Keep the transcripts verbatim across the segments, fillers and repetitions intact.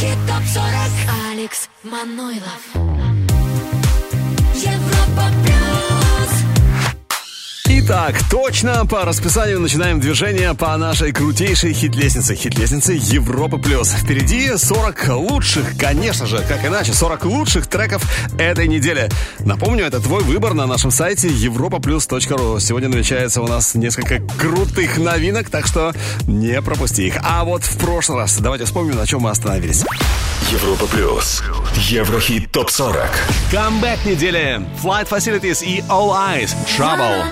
Еврохит топ сорок. Алекс Манойлов. Европа плюс. Итак, точно по расписанию начинаем движение по нашей крутейшей хит-лестнице. Хит-лестнице Европа плюс. Впереди сорок лучших, конечно же, как иначе, сорок лучших треков этой недели. Напомню, это твой выбор на нашем сайте европа плюс точка ру. Сегодня намечается у нас несколько крутых новинок, так что не пропусти их. А вот в прошлый раз давайте вспомним, на чем мы остановились. Европа плюс. Еврохит топ сорок. Камбэк недели. Flight Facilities и All Eyes. Trouble.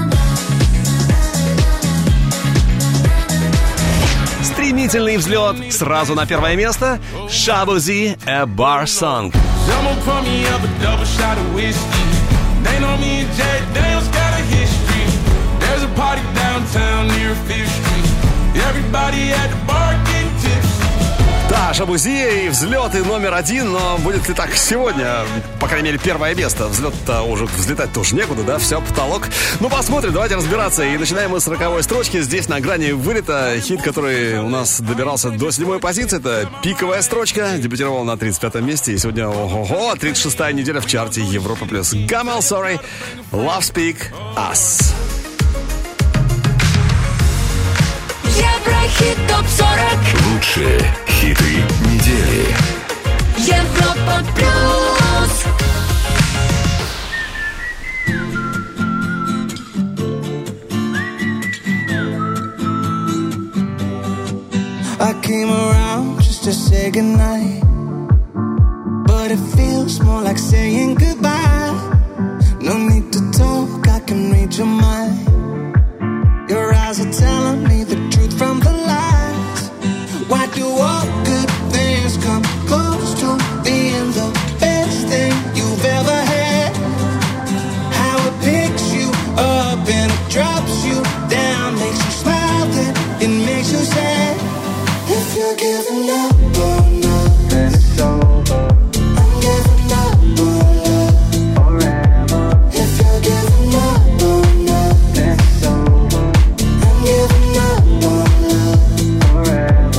Стремительный взлет сразу на первое место. Shabozy, A Bar Song. Да, Шабузи и взлеты номер один, но будет ли так сегодня? По крайней мере, первое место. Взлет-то уже, взлетать тоже некуда, да? Все, потолок. Ну, посмотрим, давайте разбираться. И начинаем мы с роковой строчки. Здесь на грани вылета хит, который у нас добирался до седьмой позиции. Это пиковая строчка. Дебютировал на тридцать пятом месте. И сегодня, ого-го, тридцать шестая неделя в чарте Европа+. Gamal Sorry, Love Speak Us. Еврохит топ сорок. Лучшие хиты недели. Европа плюс. I came around just to say goodnight, but it feels more like saying goodbye. No need to talk, I can read your mind. Your eyes are telling me the truth from the lies. Why do all good things come close to being the best thing you've ever had? How it picks you up and it drops you down, makes you smile, then it makes you sad. If you're giving up on love, then it's over. I'm giving up on love forever. If you're giving up on love, then it's over. I'm giving up on love forever.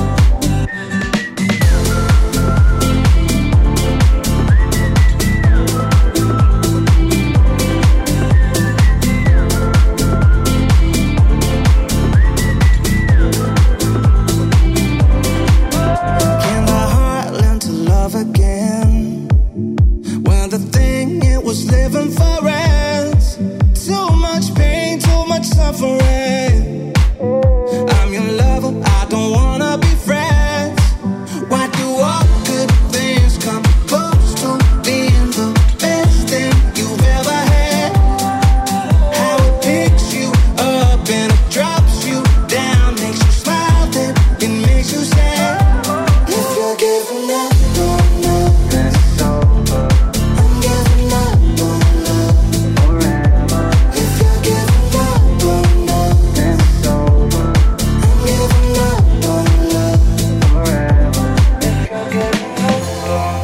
Can the heart learn to love again? When the thing it was living for ends. Too much pain, too much suffering. I'm your lover, I don't wanna be friends. Why do all good things come close to being the best thing you've ever had? How it picks you up and it drops you down, makes you smile, then it makes you sad. If you're giving up on love, then it's over. I'm giving up on love forever. If you're giving up on love, then it's over. I'm giving up on love forever. If you're giving up on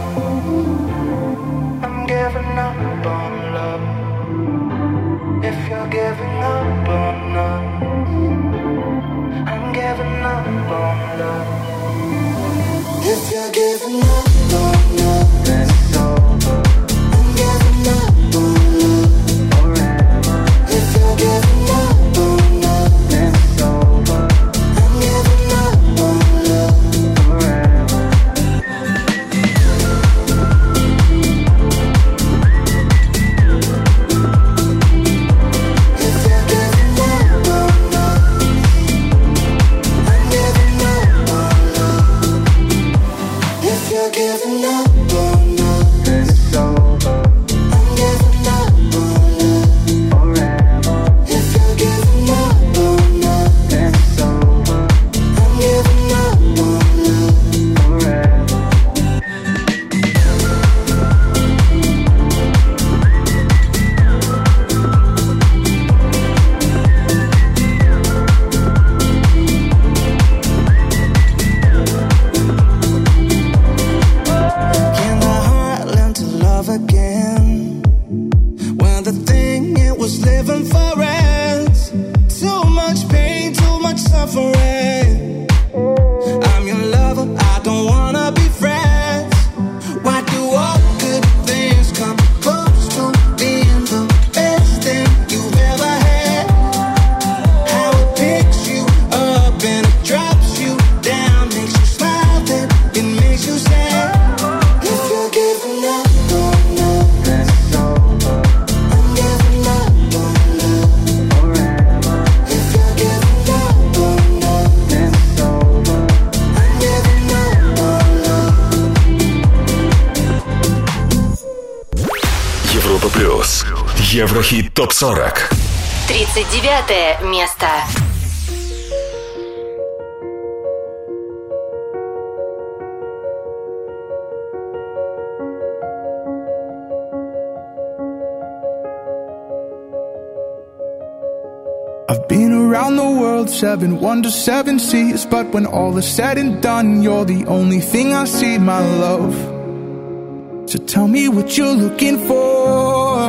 love, I'm giving up on love. If you're giving up on love, I'm giving up on love. If you're giving up on love, then it's over. I'm giving up on love forever. If you're giving up on love, then it's over. I'm giving up on love forever. If you're giving up on love, I'm giving up on love. If you're giving Еврохит топ сорок. тридцать девятое место. I've been around the world, seven wonders, seven seas, but when all is said and done, you're the only thing I see, my love. So tell me what you're looking for.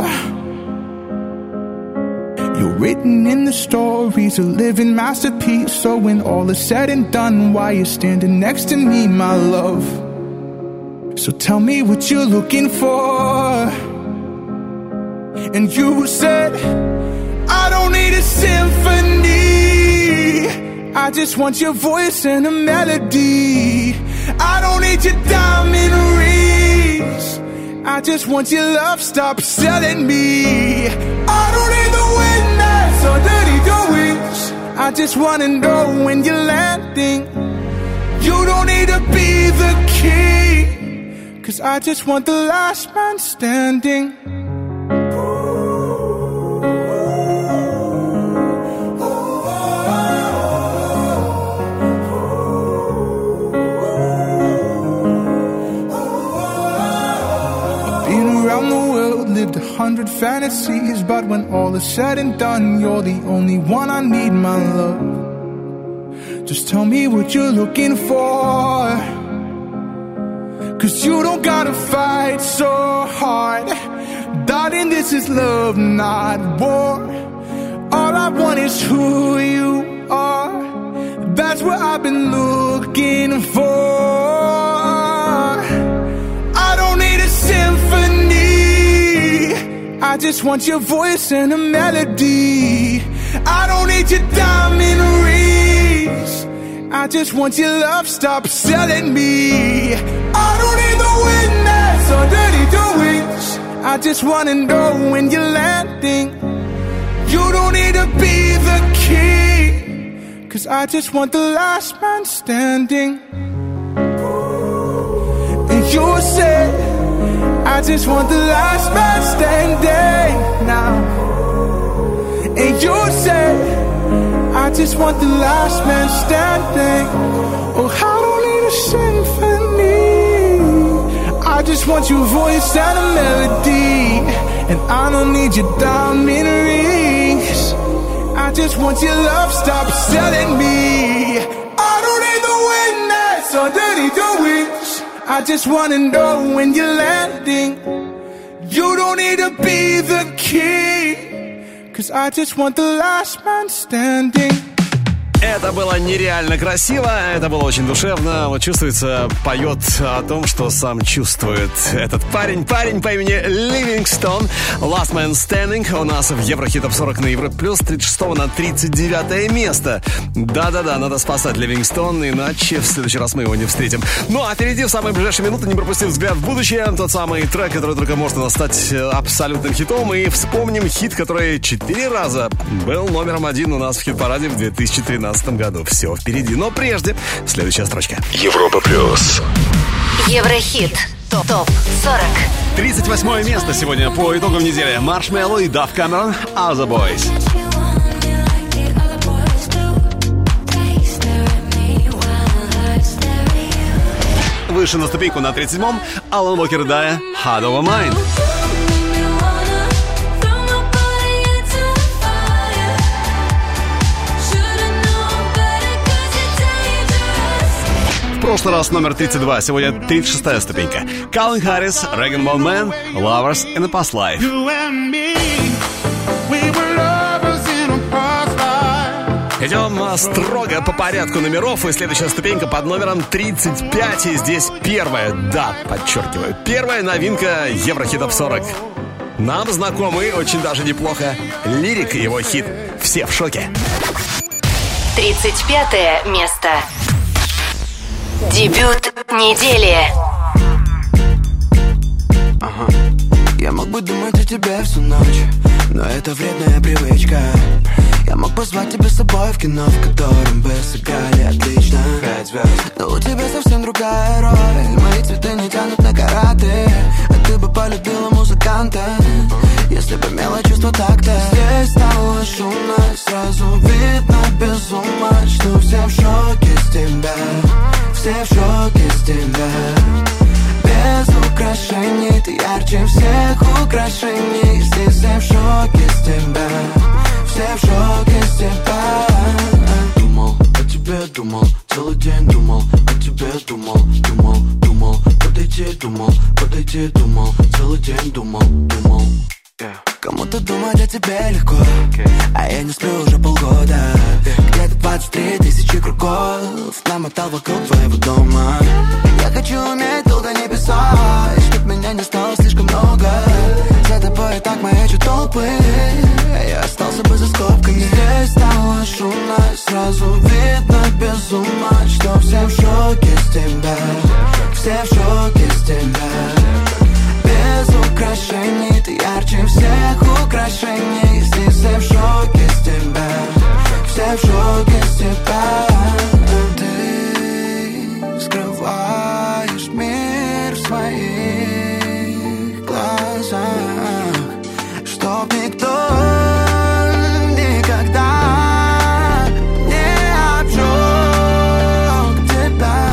You're written in the stories, a living masterpiece. So when all is said and done, why you standing next to me, my love? So tell me what you're looking for. And you said, I don't need a symphony, I just want your voice and a melody. I don't need your diamond rings, I just want your love, stop selling me. I don't need the wind that's underneath your wings, I just wanna know when you're landing. You don't need to be the king, cause I just want the last man standing. Lived a hundred fantasies, but when all is said and done, you're the only one I need, my love. Just tell me what you're looking for, cause you don't gotta fight so hard. Darling, this is love, not war. All I want is who you are, that's what I've been looking for. I don't need a symphony, I just want your voice and a melody. I don't need your diamond rings, I just want your love, stop selling me. I don't need the wind that's underneath your wings, I just wanna know when you're landing. You don't need to be the king, cause I just want the last man standing. And you said, I just want the last man standing now. And you said, I just want the last man standing. Oh, I don't need a symphony, I just want your voice and a melody. And I don't need your diamond rings, I just want your love, stop selling me. I don't need the wind that's underneath your wings, I just wanna know when you're landing. You don't need to be the king, cause I just want the last man standing. Это было нереально красиво, это было очень душевно. Вот чувствуется, поет о том, что сам чувствует этот парень. Парень по имени Ливингстон. Last Man Standing у нас в Еврохит топ сорок на Европе Плюс, тридцать шестого на тридцать девятое место. Да-да-да, надо спасать Ливингстон, иначе в следующий раз мы его не встретим. Ну а впереди в самые ближайшие минуты не пропустим взгляд в будущее. Тот самый трек, который только может у нас стать абсолютным хитом. И вспомним хит, который четыре раза был номером один у нас в хит-параде в две тысячи тринадцатом году. Все впереди. Но прежде, следующая строчка. Европа Плюс. Еврохит топ сорок. тридцать восьмое место сегодня по итогам недели. Маршмелло и Дав Камерон, Other Boys. Выше на ступеньку на тридцать седьмом Алан Уокер и Дайа, Hard Over Mine. В прошлый раз номер тридцать два, сегодня тридцать шестая ступенька. Калвин Харрис, Реган Бон Мэн, Lovers in a Past Life. Идем строго по порядку номеров, и следующая ступенька под номером тридцать пять, и здесь первая, да, подчеркиваю, первая новинка Еврохит топ сорок. Нам знакомый, очень даже неплохо, Лирик и его хит «Все в шоке». тридцать пятое место. Дебют недели. Ага. Я мог бы думать о тебе всю ночь, но это вредная привычка. Я мог позвать тебя с собой в кино, в котором бы сыграли отлично пять звезд. Но у тебя совсем другая роль, мои цветы не тянут на карате. А ты бы полюбила музыканта, если если бы имела чувство такта. Здесь стало шумно, сразу видно без ума, что все в шоке с тебя, все в шоке с тебя. Без украшений ты ярче всех украшений. Здесь все в шоке с тебя, все в шоке с тебя. Думал о тебе, думал, целый день думал о тебе, думал, думал, думал, подойти, думал, подойти, думал, целый день думал, думал. Yeah. Кому-то думать о тебе легко, okay. А я не сплю уже полгода, yeah. Где-то двадцать три тысячи кругов намотал вокруг твоего дома. Я хочу уметь долго не писать, чтоб меня не стало слишком много. За тобой и так маячат толпы, я остался бы за скобками. Здесь стало шумно, сразу видно без ума, что все в шоке с тебя, все в шоке с тебя. Без украшений ты ярче всех украшений. Здесь все в шоке с тебя, все в шоке с тебя. Ты скрываешь мир в своих глазах, чтоб никто никогда не обжег тебя.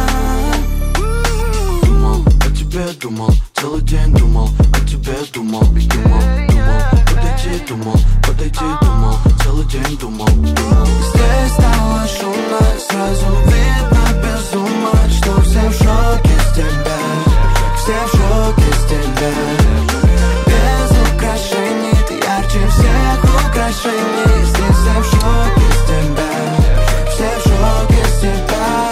Думал о тебе, думал, целый день думал о тебе, думал, думал, думал, подойти, думал, подойти, думал, целый день думал, думал. Здесь стало шумно, сразу видно без ума, что все в шоке с тебя, все в шоке с тебя. Без украшений ты ярче всех украшений. Здесь все в шоке с тебя, все в шоке с тебя.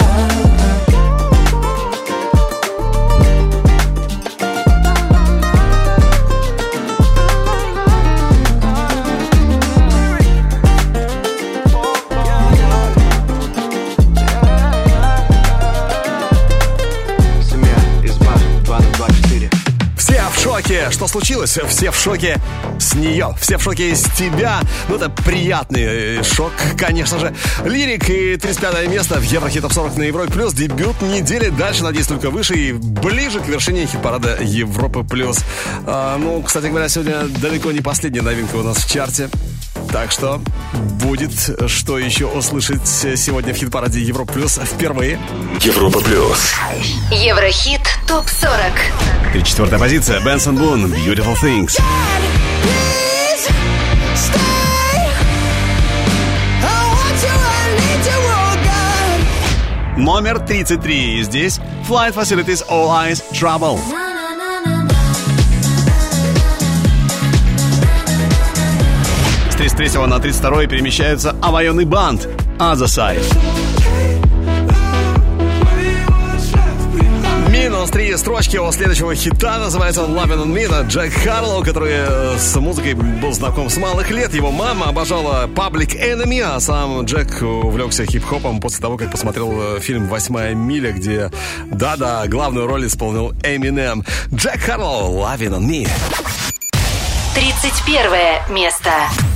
Что случилось? Все в шоке с нее, все в шоке с тебя. Ну, это приятный шок, конечно же. Лирик и тридцать пятое место в Еврохит Топ сорок на Европе Плюс. Дебют недели. Дальше, надеюсь, только выше и ближе к вершине хит-парада Европы Плюс. А, ну, кстати говоря, сегодня далеко не последняя новинка у нас в чарте. Так что будет что еще услышать сегодня в хит-параде Европа Плюс впервые. Европа Плюс. Еврохит Топ сорок. тридцать четвёртая позиция. Бенсон Бун, Beautiful Things. Номер тридцать три. Здесь Flight Facilities, All Eyes, Trouble. С тридцать третьего на тридцать второй перемещаются Авайон и Банд, Other Side. Минус три строчки у следующего хита. Называется он Lovin' on Me. Джек Харлоу, который с музыкой был знаком с малых лет. Его мама обожала Public Enemy, а сам Джек увлекся хип-хопом после того, как посмотрел фильм «Восьмая миля», где, да-да, главную роль исполнил Эминем. Джек Харлоу, Lovin' on Me. тридцать первое место.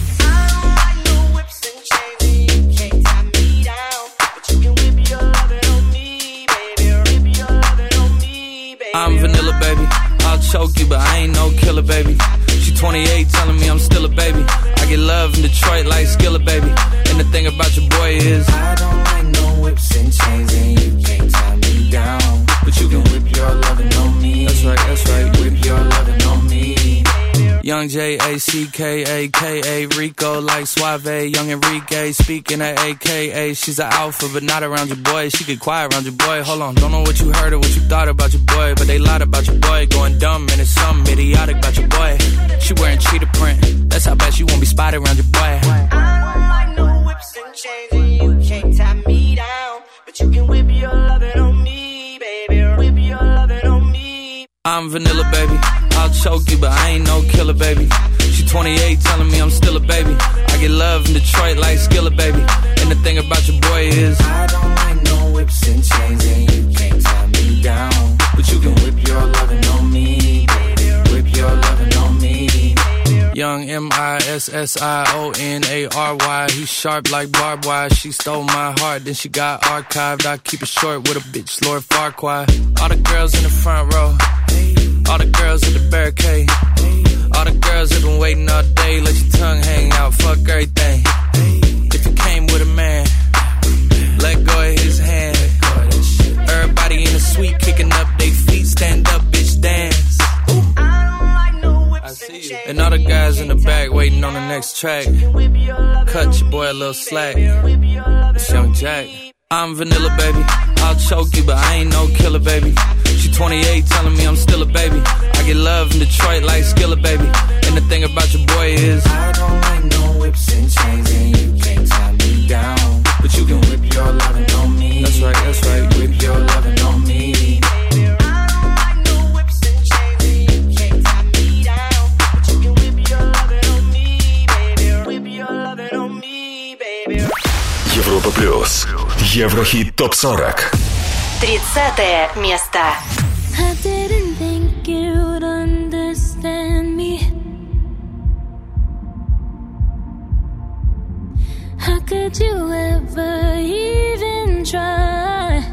I'm vanilla, baby. I'll choke you, but I ain't no killer, baby. She twenty-eight, telling me I'm still a baby. I get love in Detroit like Skillet, baby. And the thing about your boy is I don't like no whips and chains, and you can't tie me down. But you can whip your lovin' on me. That's right, that's right. Whip your lovin' on me. Young J A C K A K A Rico like Suave. Young Enrique speaking at A K A. She's an alpha but not around your boy. She get quiet around your boy. Hold on, don't know what you heard or what you thought about your boy, but they lied about your boy. Going dumb and it's something idiotic about your boy. She wearing cheetah print. That's how bad she won't be spotted around your boy. I don't like no whips and chains, and you can't tie me down. But you can whip your lovin' on me, baby. Whip your lovin' on me. I'm vanilla, baby. I'll choke you, but I ain't no killer, baby. She twenty-eight, telling me I'm still a baby. I get love in Detroit like Skillet, baby. And the thing about your boy is I don't like no whips and chains, and you can't tie me down. But you can whip your lovin' on me, baby. Whip your lovin' on me. Young M I S S I O N A R Y. He sharp like barbed wire. She stole my heart, then she got archived. I keep it short with a bitch, Lord Farquaad. All the girls in the front row, All the girls at the barricade. All the girls have been waiting all day. Let your tongue hang out, fuck everything. If you came with a man, let go of his hand. Everybody in the suite kicking up their feet. Stand up, bitch, dance. I see you. And all the guys in the back waiting on the next track. Cut your boy a little slack. It's Young Jack. I'm vanilla, baby. I'll choke you, but I ain't no killer, baby. She twenty-eight, telling me I'm still a baby. I get love in Detroit like Skillet, baby. And the thing about your boy is I don't like no whips and chains, and you can't tie me down. But you can whip your lovin' on me. That's right, that's right. Whip your lovin' on me. Европа плюс. Еврохит топ сорок. тридцатое место. I didn't think you'd understand me. How could you ever even try?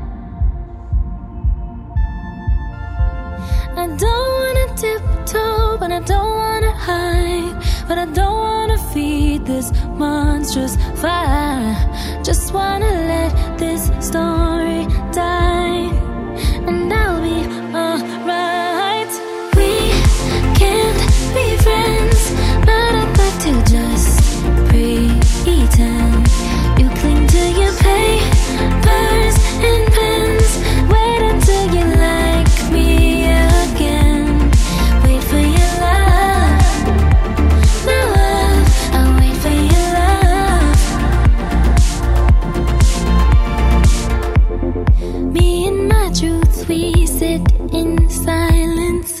I don't wanna tiptoe, but I don't wanna hide. But I don't wanna feed this monstrous fire. Just wanna let this story die, and I'll be alright. We can't be friends, but I'd like to just pretend. You cling to your papers and pens. Wait until you like me again. Wait for your love. My love, I'll wait for your love. Me and my truth, we sit in silence.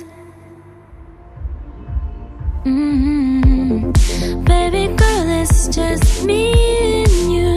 Mm-hmm. Baby girl, it's just me and you.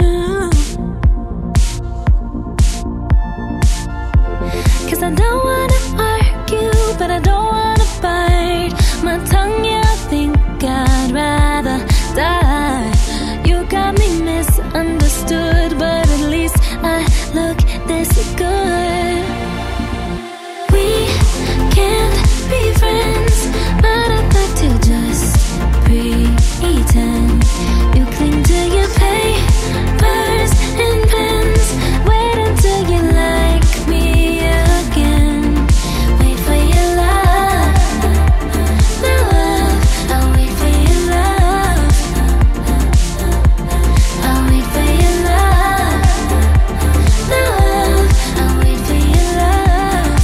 'Cause I don't wanna argue, but I don't wanna bite my tongue. Yeah, I think I'd rather die. You got me misunderstood, but at least I look this good. We can't be friends, but I'd like to just pretend. You cling to your papers and pens. Wait until you like me again. Wait for your love. My love, I'll wait for your love. I'll wait for your love. My love, I'll wait for your love.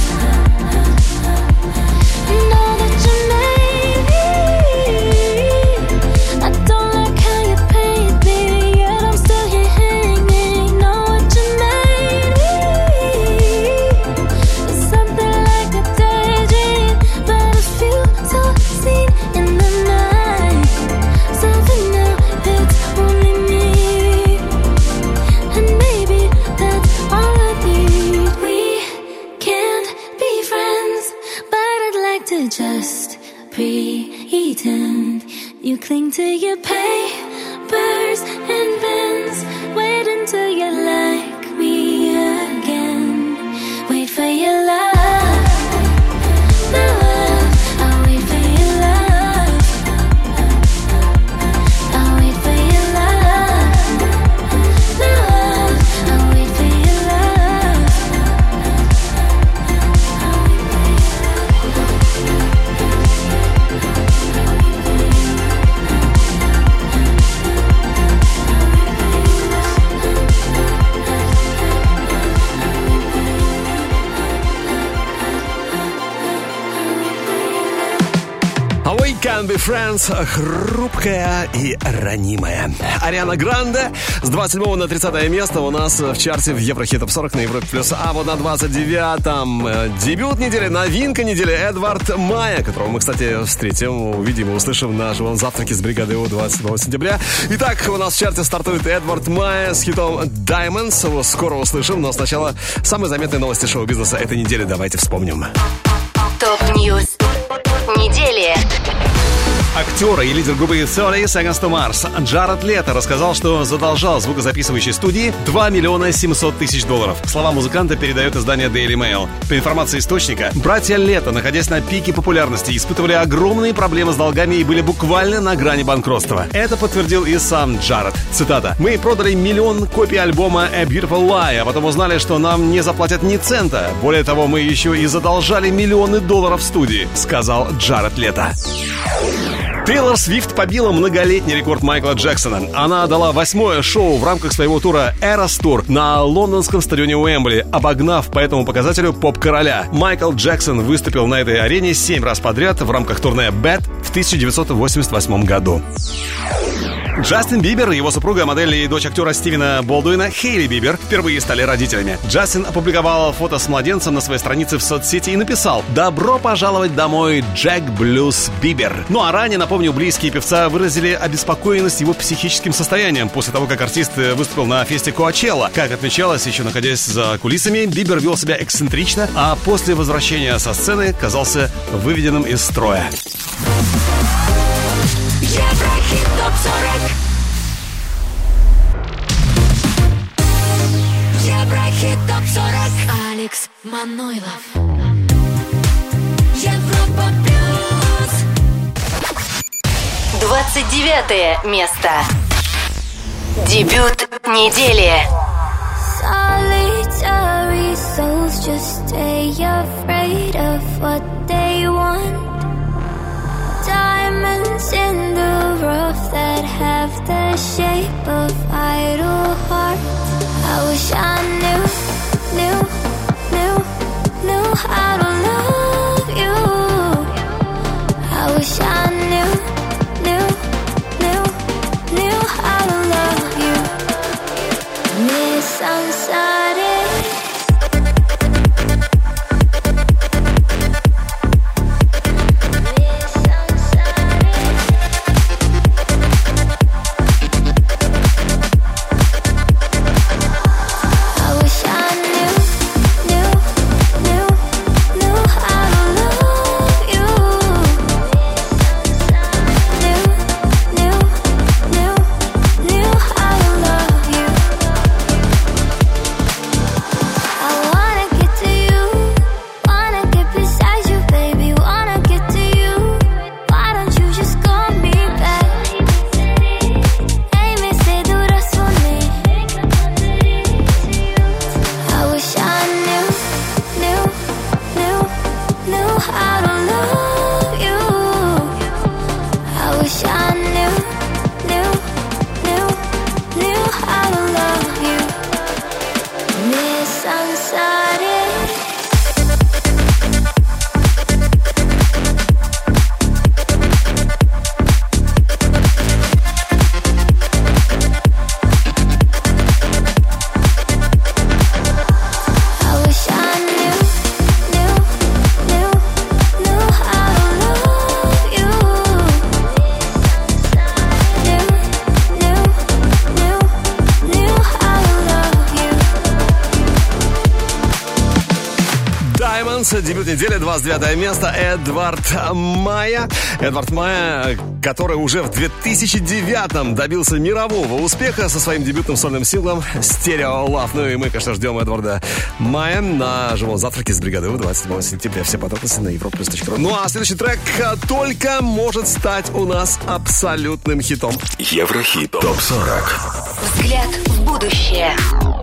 Know that you made me. I don't like how you paid me, yet I'm still here hanging. Know what you made me. It's something like a daydream, but a few so seen in the night. So for now, it's only me, and maybe that's all I need. We can't be friends, but I'd like to just pretend. You cling to your papers and pens. Wait until you like me again. Wait for your love. My love, I'll wait for your love. I'll wait for your love. My love, I'll wait for your love. We Can Be Friends, хрупкая и ранимая. Ариана Гранде с двадцать седьмого на тридцатое место у нас в чарте в Еврохит топ сорок на Европе плюс. А вот на двадцать девятом дебют недели, новинка недели Эдвард Майя, которого мы, кстати, встретим, увидим и услышим на живом завтраке с бригадой У двадцать седьмого сентября. Итак, у нас в чарте стартует Эдвард Майя с хитом Diamonds. Его скоро услышим, но сначала самые заметные новости шоу-бизнеса этой недели. Давайте вспомним. Топ-ньюс недели. Актер и лидер группы thirty Seconds to Mars Джаред Лето рассказал, что задолжал звукозаписывающей студии два миллиона семьсот тысяч долларов. Слова музыканта передает издание Daily Mail. По информации источника, братья Лето, находясь на пике популярности, испытывали огромные проблемы с долгами и были буквально на грани банкротства. Это подтвердил и сам Джаред. Цитата: «Мы продали миллион копий альбома A Beautiful Lie, а потом узнали, что нам не заплатят ни цента. Более того, мы еще и задолжали миллионы долларов в студии», — сказал Джаред Лето. Тейлор Свифт побила многолетний рекорд Майкла Джексона. Она дала восьмое шоу в рамках своего тура Eras Tour на лондонском стадионе Уэмбли, обогнав по этому показателю поп-короля. Майкл Джексон выступил на этой арене семь раз подряд в рамках турне Bad в тысяча девятьсот восемьдесят восьмом году. Джастин Бибер и его супруга, модель и дочь актера Стивена Болдуина, Хейли Бибер, впервые стали родителями. Джастин опубликовал фото с младенцем на своей странице в соцсети и написал: «Добро пожаловать домой, Джек Блюз Бибер». Ну а ранее, напомню, близкие певца выразили обеспокоенность его психическим состоянием после того, как артист выступил на фесте Коачелла. Как отмечалось, еще находясь за кулисами, Бибер вел себя эксцентрично, а после возвращения со сцены казался выведенным из строя. Еврохит топ сорок. Еврохит топ сорок. Алекс Манойлов. Европа плюс. Двадцать девятое место. Дебют недели. Solitary souls just stay afraid of what they want. Diamonds in the rough that have the shape of idle hearts. I wish I knew, knew, knew, knew how to love you. I wish I knew, knew, knew, knew how to love you. Misunderstood. Дебют недели, двадцать девятое место. Эдвард Майя. Эдвард Майя, который уже в две тысячи девятом добился мирового успеха со своим дебютным сольным синглом «Stereo Love». Ну и мы, конечно, ждем Эдварда Майя на живом завтраке с бригадой двадцать седьмого сентября. Все подробности на европа плюс точка ру. Ну а следующий трек только может стать у нас абсолютным хитом. Еврохит топ сорок. Взгляд в будущее.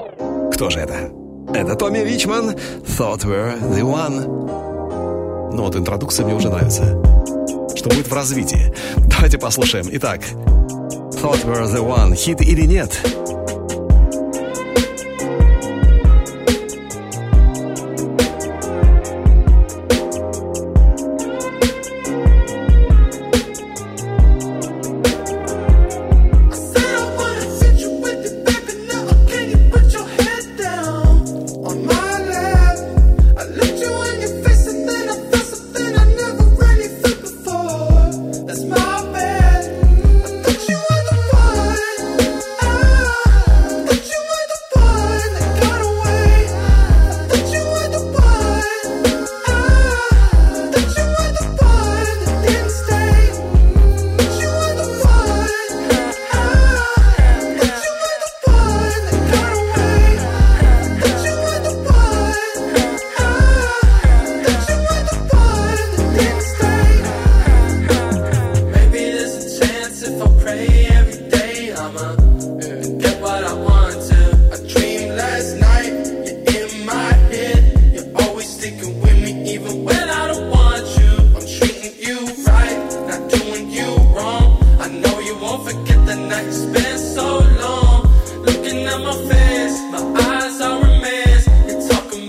Кто же это? Это Томми Ричман, Thought We're the One. Ну вот интродукция мне уже нравится. Что будет в развитии? Давайте послушаем. Итак, Thought We're the One. Хит или нет? My bad. I thought you were the one.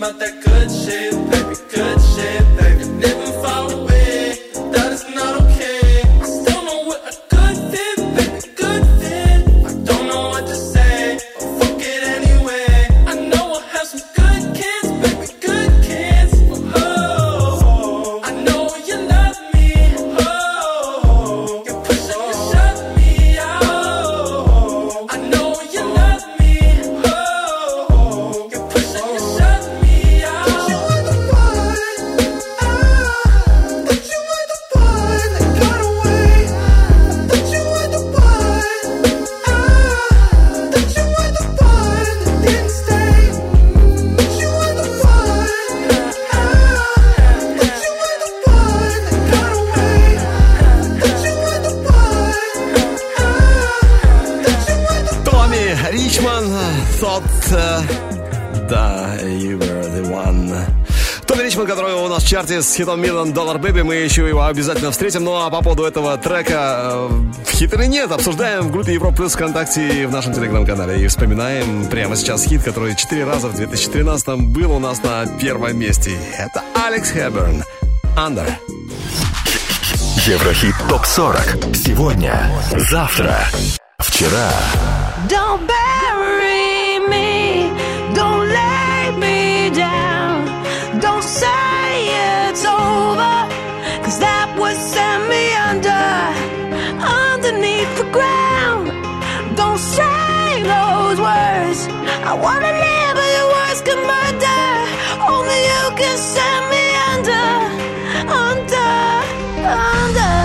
about that good shit, baby, good shit, baby. Living far away, that is not okay. I still know we're a good fit, baby, good fit. I don't know what to say, but fuck it anyway. I know we'll have some good kids, baby, good kids. Oh, I know you love me. Oh, you're pushing to shut me out. I know you love me. Oh, you're pushing to shut me out. But you were the one, ah, but you were the one that got away. But you were the one, ah, that you were the one that didn't stay. But you were the one, ah, that you were the one that got away. That you were the one, ah, that you were the Томми Ричман, тот... э, Да, you were the one. Томми Ричман, который у нас в чарте с хитом Million Dollar Baby, мы еще его обязательно встретим. Ну а по поводу этого трека э, хит или нет, обсуждаем в группе Европа Плюс ВКонтакте и в нашем телеграм-канале. И вспоминаем прямо сейчас хит, который четыре раза в две тысячи тринадцатом был у нас на первом месте. Это Алекс Хэбберн, Under. Еврохит топ сорок. Сегодня, завтра, вчера. Don't bury me, don't lay me down, don't say it's over, cause that would send me under, underneath the ground. Don't say those words, I wanna live but your words can murder, only you can send me under, under, under.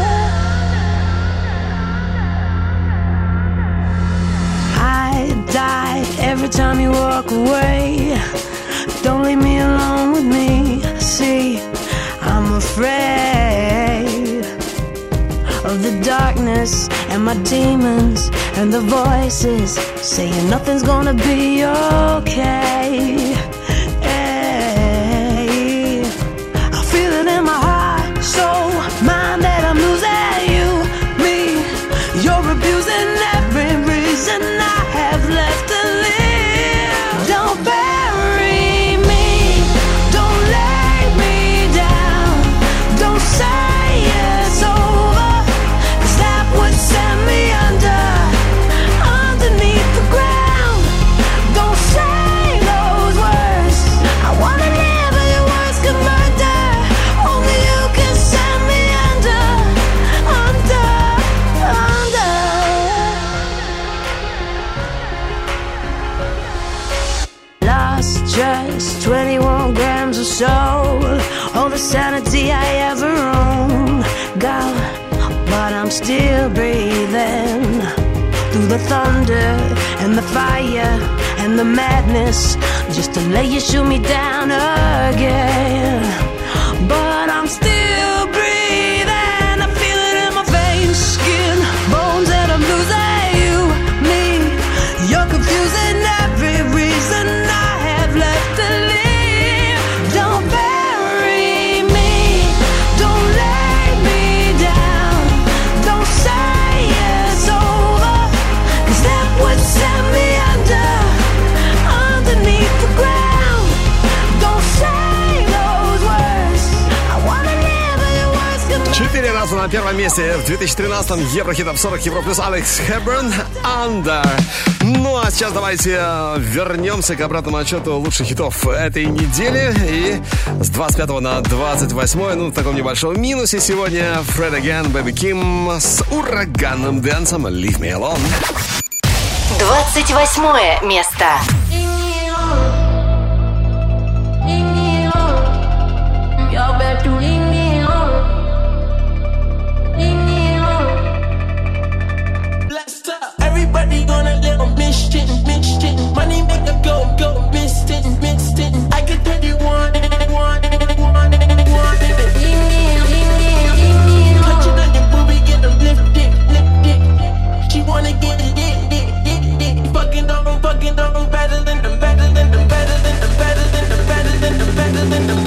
I die every time you walk away. Don't leave me alone with me. See, I'm afraid of the darkness and my demons and the voices saying nothing's gonna be okay. Hey, I feel it in my heart, soul, mind that I'm losing you, me. You're abusing every reason I have left to live. Don't bury me, don't lay me down, don't say it's over, cause that would send me under, underneath the ground. Don't say those words, I wanna live but your words can murder, only you can send me under, under, under. Lost just twenty-one grams of soul, all the sanity I ever owned, gone, but I'm still breathing through the thunder and the fire and the madness, just to lay you shoot me down again. But I'm still breathing, I feel it in my veins, skin, bones, and I'm losing you, me. You're confusing every reason I have left to live. Don't bury me, don't lay me down, don't say it's over, cause that would send me under, underneath the ground. Don't say those words, I wanna live but your words can. Четыре раза на первом месте в две тысячи тринадцатом Еврохит топ сорок Европа Плюс Алекс Хэбберн, Under. Ну а сейчас давайте э, вернемся к обратному отчету лучших хитов этой недели. И с двадцать пятого на двадцать восьмое, ну в таком небольшом минусе сегодня, Fred Again, Baby Kim с ураганным дэнсом Leave Me Alone. двадцать восьмое место. Everybody gonna little miss it, miss it. Money make a go, go, miss it, miss it. I can tell you one, one, one, one. Touching on your booby, get them lifted, lifted. She wanna get it, it, it, it, it. Fucking on, fucking on, better than them, better than them, better than them, better than them, better than them, better than them.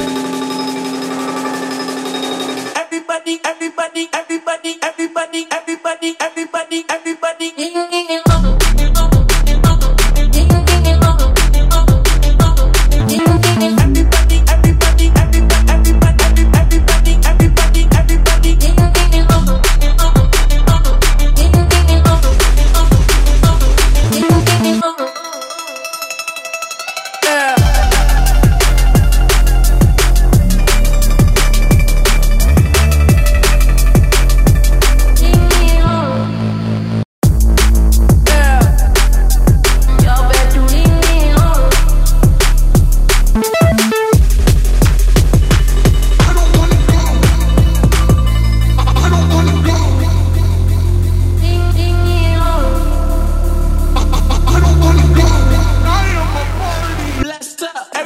Everybody, everybody, everybody, everybody, everybody, everybody, everybody. Everybody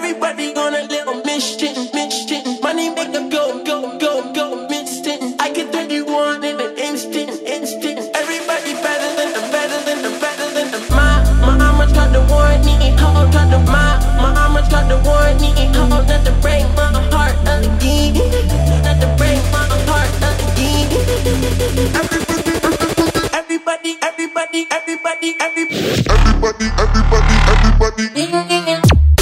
Everybody on a little mission, mission. Money make a go, go, go, go, instant. I get thirty you want in an instant, instant. Everybody better than them, better than them, better than them. My, my mama tried to warn me, how tried to my, my mama tried to warn me, how not to break my heart again, not to break my heart again. Everybody, everybody, everybody, everybody, everybody, everybody, everybody.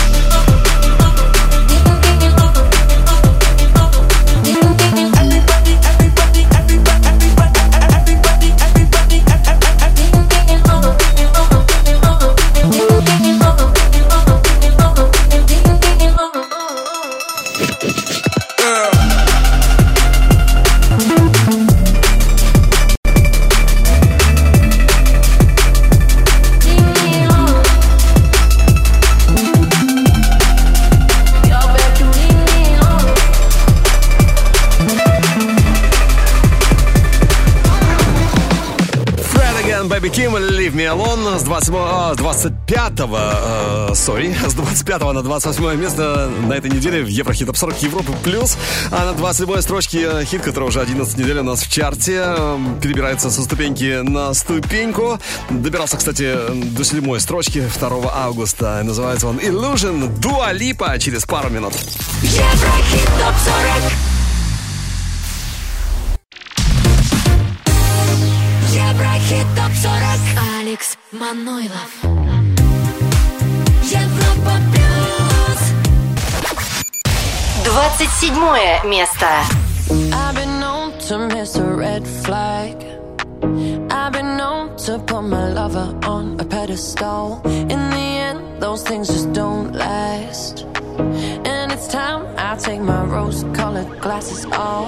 Ким, Leave Me Alone с двадцать пятого, сори, с двадцать пятого на двадцать восьмое место на этой неделе в Еврохит Топ сорок Европы плюс. А на двадцать седьмой строчке хит, который уже одиннадцать недель у нас в чарте, перебирается со ступеньки на ступеньку. Добирался, кстати, до седьмой строчки второго августа. Называется он Illusion, Дуа Липа через пару минут. Еврохит Топ сорок. Еврохит Топ сорок. Алекс Манойлов. Европа плюс. двадцать седьмое место. I've been known to miss a red flag. I've been known to put my lover on a pedestal. In the end, those things just don't last. And it's time I take my rose-colored glasses off.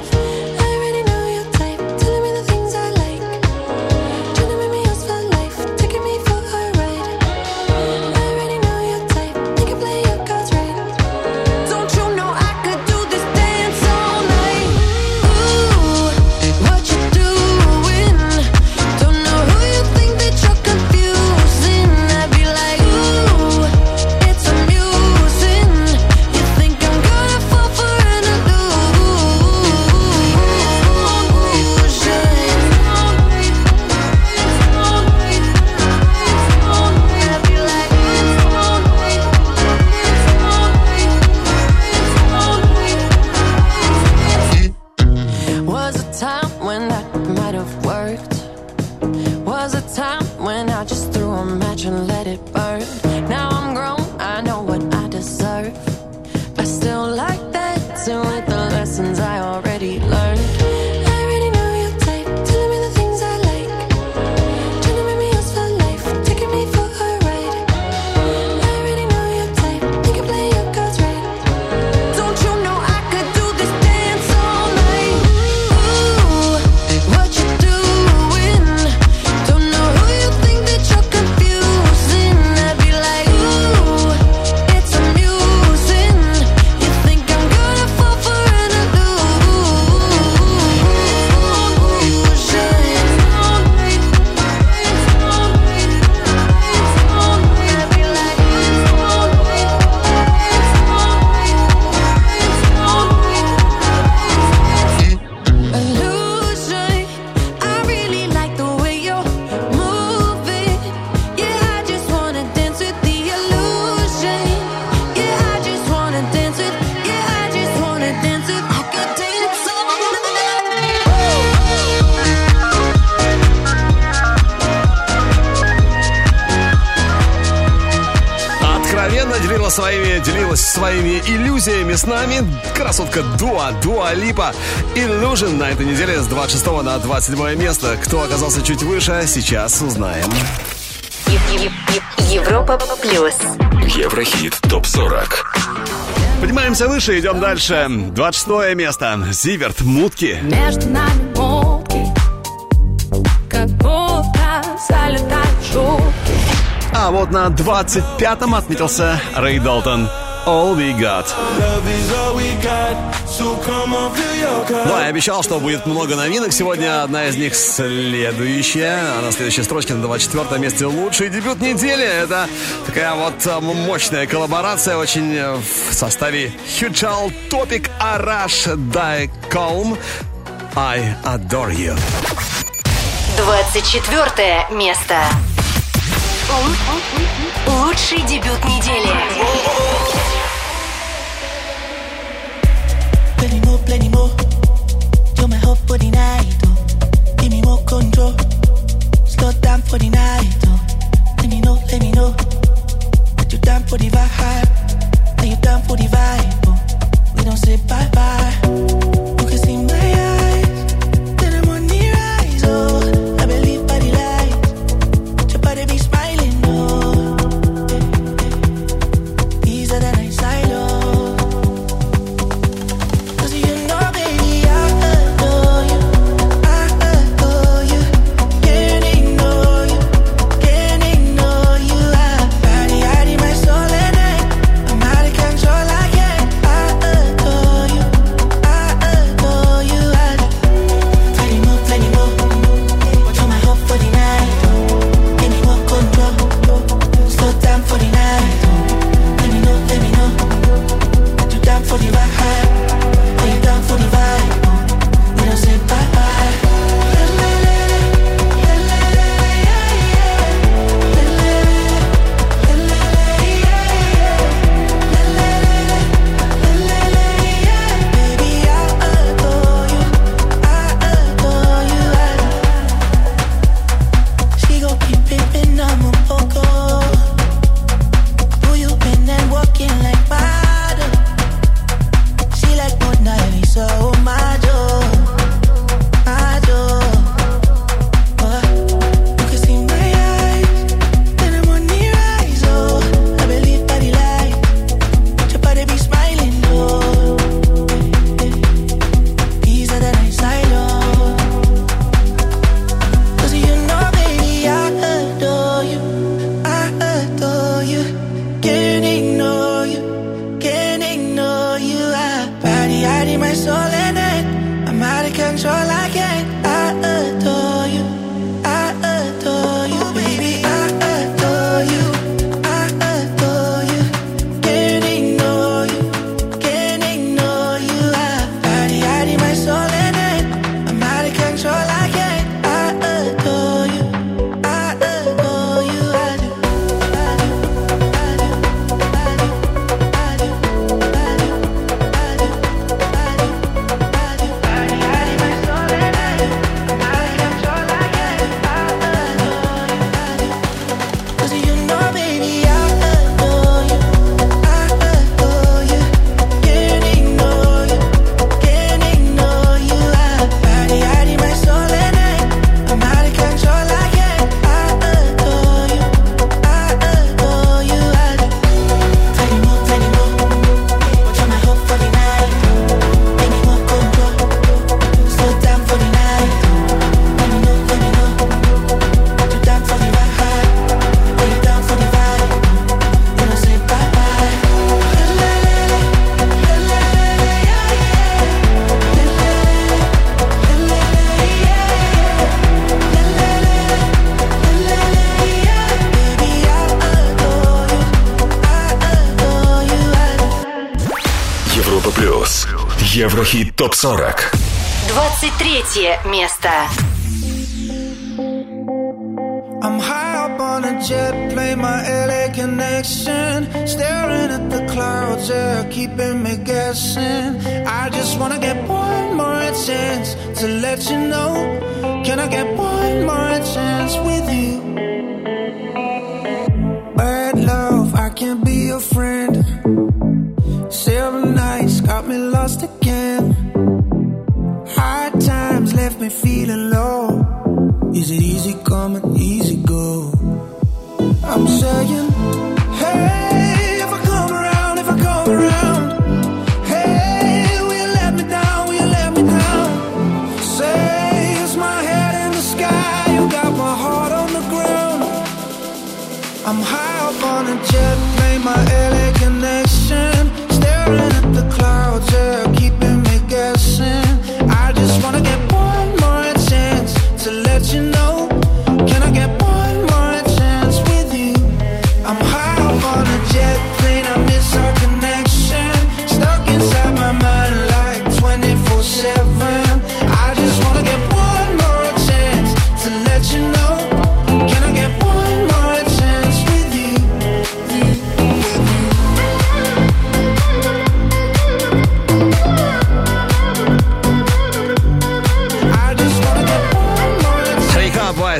Своими, делилась своими иллюзиями с нами красотка Дуа, Дуа Липа. Illusion на этой неделе с двадцать шестого на двадцать седьмое место. Кто оказался чуть выше, сейчас узнаем. Европа плюс. Еврохит Топ сорок. Поднимаемся выше, идем дальше. двадцать шестое место. Зиверт, Мутки. Между нами мутки, как будто залетают шутки. А вот на двадцать пятом отметился Рэй Далтон. all we got. Ну, я обещал, что будет много новинок. Сегодня одна из них следующая. А на следующей строчке на двадцать четвёртом месте лучший дебют недели. Это такая вот мощная коллаборация, очень в составе Huchal, Topic, Arash, Die Calm. I Adore You. двадцать четвёртое место. Лучший дебют недели. Plenty more, plenty more. You're my hope for the night, oh. Give me more control. Slow down for the night, oh. Let me know, let me know that you're down for the vibe. That you're down for the vibe, oh. We don't say bye bye. You can see my eyes, that I'm on the rise, oh. I believe by the light, your body be smiling, oh. These are the nights I love. Еврохит топ сорок. двадцать третье место. I'm high up on a jet plane, my L A connection, staring at the clouds, yeah, keeping me guessing. I just wanna get one more chance to let you know. Can I get one more chance with you? Bad love, I can't be your friend. Seven nights got me lost again. Hard times left me feeling low. Is it easy come and easy go? I'm saying, hey, if I come around, if I come around, hey, will you let me down, will you let me down? Say, is my head in the sky, you got my heart on the ground. I'm high up on a jet plane, my L A connection,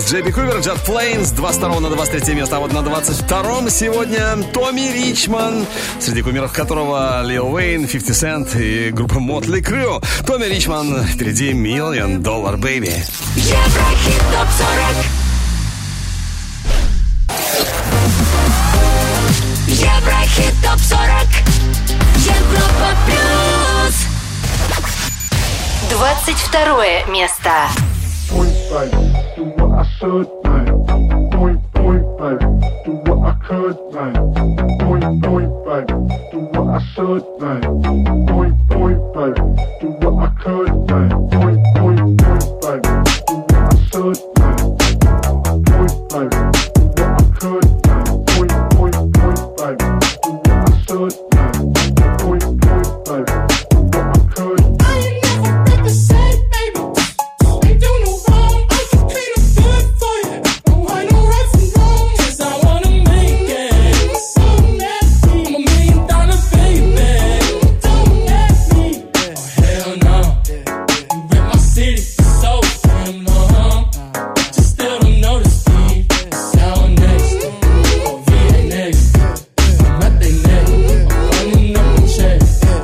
Джей Би Кувер, Jet Planes, двадцать второго на двадцать третье место, а вот на двадцать втором сегодня Томми Ричман, среди кумиров которого Лил Уэйн, фифти Cent и группа Motley Crue. Томми Ричман, впереди Million Dollar Baby. Еврохит топ сорок. Еврохит топ сорок. Европа плюс. двадцать второе место. Point baby, do what I should, babe. Point, point, baby, do what I could, babe. Point, point, baby, do what I should, babe. Point, point, baby, do what I could, babe. Point, point, point, baby, do what I should, babe. Point, baby, do what I could, babe. Point, point, point, baby, do what I should, babe. Point, point, baby, do what I could. I ain't never represent, baby. Ain't do no wrong. I can clean up good for you. Oh, I know right from wrong. 'Cause I wanna make it. So nasty. I'm a million dollar baby. Don't let me. Oh, hell no. You rip my city so damn long. But you still don't notice me. Sound next. Oh, V A next. I'm at they neck. I'm running up the check.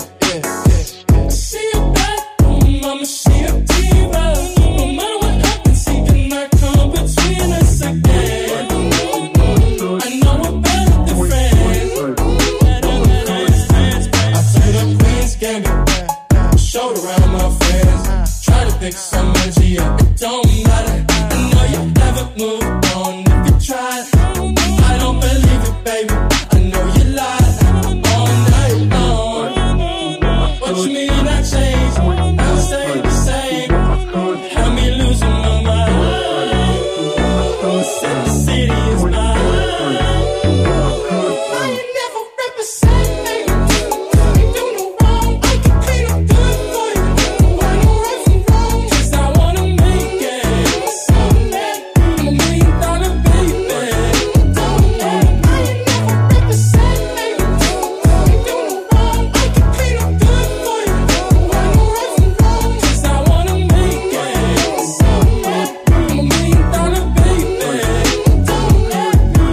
I see you back home, I'ma see a diva. No matter what happens, he cannot come between us again. I know we're better than friends. Better than friends. I played up Queen's Gambit. Showed around my friends. Try to pick some energy up, it don't matter. I know you haven't moved on if you tried. I don't believe it, baby. I know you lied all night long. What you mean I changed? I stay the same. Had me losing my mind. Said the city is mine. I ain't never represent, baby. Ain't do no wrong. I can clean up good for you. Oh, I know right from wrong. 'Cause I wanna make it. So mad. I'm a million dollar baby. Don't let me. I ain't never represent, baby. Ain't do no wrong. I can clean up good for you. Oh, I know right from wrong. 'Cause I wanna make it. So mad. I'm a million dollar baby. Don't let me.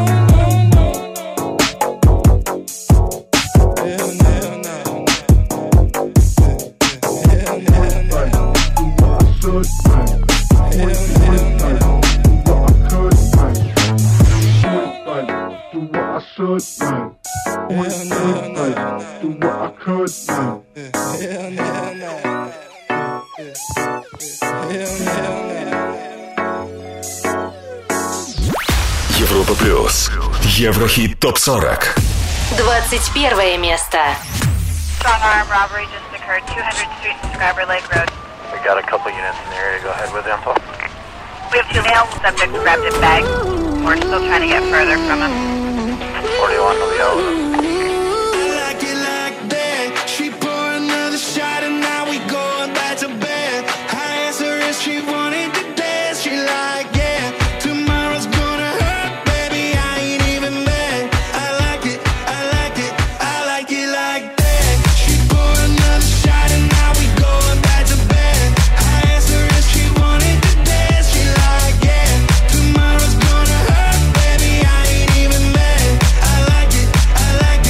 Европа плюс. Еврохит топ сорок. двадцать первое место. Strong arm robbery just occurred, two hundredth Street and Scriber Lake Road. We got a couple units in the area. Go ahead with the info. We have two male subjects wrapped in bags. We're still trying to get further from him. forty-one will be over. Like it like that. She pour another shot and now we going back to bed. I asked her if she wanted to dance. She like, yeah. Tomorrow's gonna hurt, baby. I ain't even mad. I like it, I like it, I like it like that. She pour another shot and now we going back to bed. I asked her if she wanted to dance. She like, yeah. Tomorrow's gonna hurt, baby. I ain't even mad. I like it, I like it.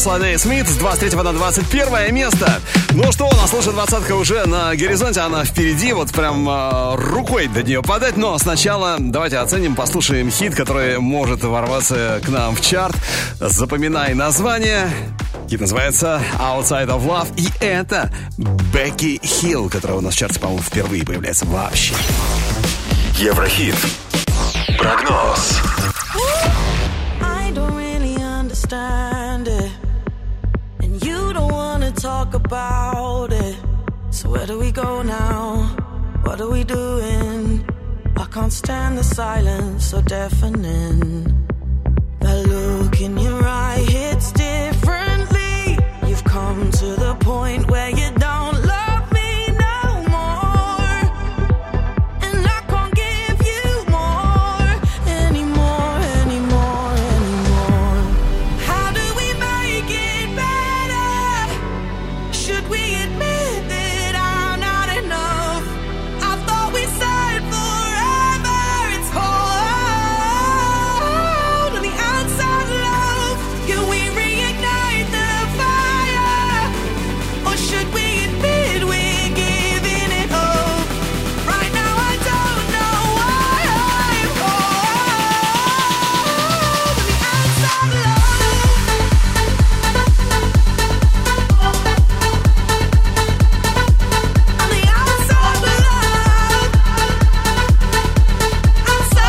Тесла Ней Смит с двадцать третьего на двадцать первое место. Ну что, у нас лучшая двадцатка уже на горизонте, она впереди, вот прям э, рукой до нее подать. Но сначала давайте оценим, послушаем хит, который может ворваться к нам в чарт. Запоминай название. Хит называется Outside of Love. И это Бекки Хилл, которая у нас в чарте, по-моему, впервые появляется вообще. Еврохит. Прогноз. I don't really understand it, and you don't wanna talk about it. So where do we go now? What are we doing? I can't stand the silence so deafening. That look in your eye hits differently. You've come to the point where you don't love me no more, and I can't give you more anymore, anymore, anymore. How do we make it better? Should we admit that I'm not enough? I thought we said forever. It's cold on the outside, love. Can we reignite the fire? Or should we admit we're giving it up? Right now I don't know why I'm cold on the outside, love. On the outside, love. I'm so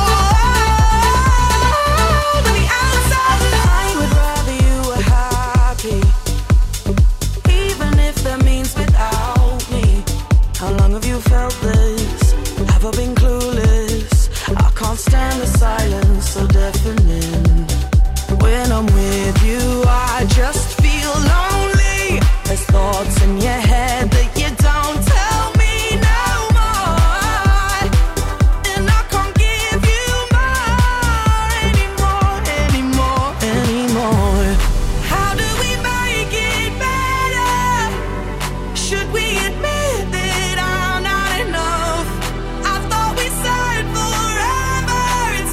cold on the outside, love. I would rather you were happy, even if that means without me. How long have you felt this? Have I been clueless? I can't stand the silence so deafening. When I'm with you, I just feel lonely. There's thoughts in your head that you don't tell me no more, and I can't give you more anymore, anymore, anymore. How do we make it better? Should we admit that I'm not enough? I thought we said forever. It's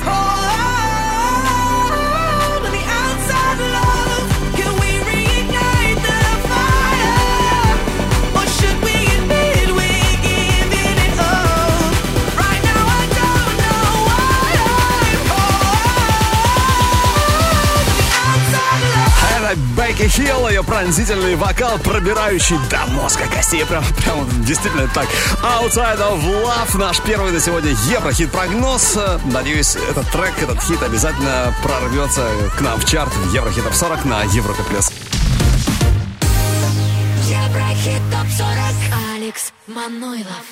cold on the outside, love. Can we reignite the fire? Or should we admit we're giving it up? Right now I don't know why I'm cold on the outside, love. А это Бекки Хилл, ее пронзительный вокал, пробирающий до мозга костей. Прям, прям действительно так. Outside of Love, наш первый на сегодня Еврохит-прогноз. Надеюсь, этот трек, этот хит обязательно прорвется к нам в чарт в Еврохит топ сорок на Европе плюс. Еврохит топ сорок. Алекс Манойлов.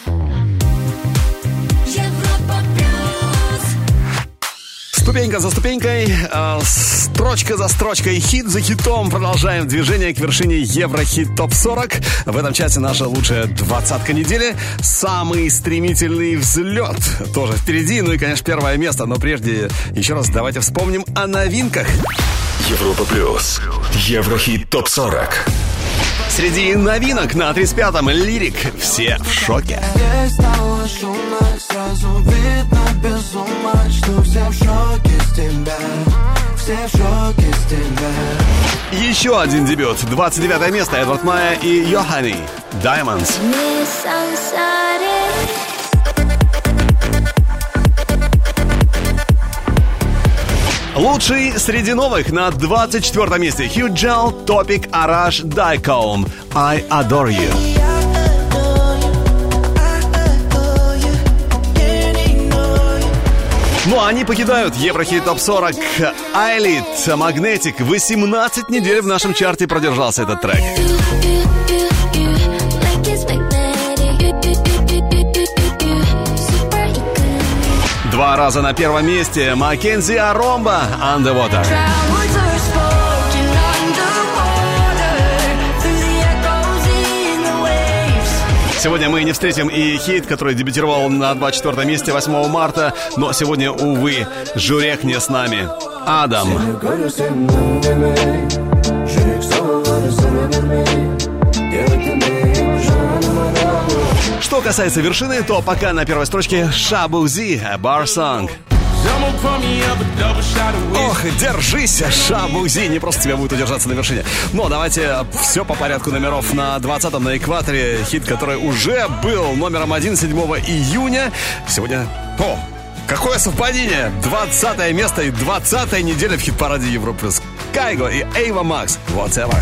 Европа плюс. Ступенька за ступенькой, э, строчка за строчкой, хит за хитом. Продолжаем движение к вершине Еврохит топ сорок. В этом часе наша лучшая двадцатка недели. Самый стремительный взлет тоже впереди. Ну и, конечно, первое место. Но прежде еще раз давайте вспомним о новинках. Европа плюс. Еврохит топ сорок. Среди новинок на тридцать пятом Лирик. Все в шоке. Здесь стало шумно, сразу видно без ума, что все в шоке с тебя, все в шоке с тебя. Еще один дебют. двадцать девятое место. Эдвард Майя и Йоханни. Diamonds. Лучший среди новых на двадцать четвёртом месте. Хью Джел, Топик, Араш, Дайкоун. I Adore You. Ну а они покидают Еврохит топ сорок. Айлит, Магнетик. восемнадцать недель в нашем чарте продержался этот трек. Два раза на первом месте Маккензи Аромба, Underwater. Сегодня мы не встретим и хит, который дебютировал на двадцать четвёртом месте восьмого марта, но сегодня, увы, Журек не с нами. Адам. Что касается вершины, то пока на первой строчке Шабузи, A Bar Song. Ох, держись, Шабузи, не просто тебя будет удержаться на вершине. Но давайте все по порядку номеров. На двадцатом на экваторе хит, который уже был номером один седьмого июня. Сегодня... О, какое совпадение! двадцатое место и двадцатая неделя в хит-параде Европы. Кайго и Эйва Макс. Whatever.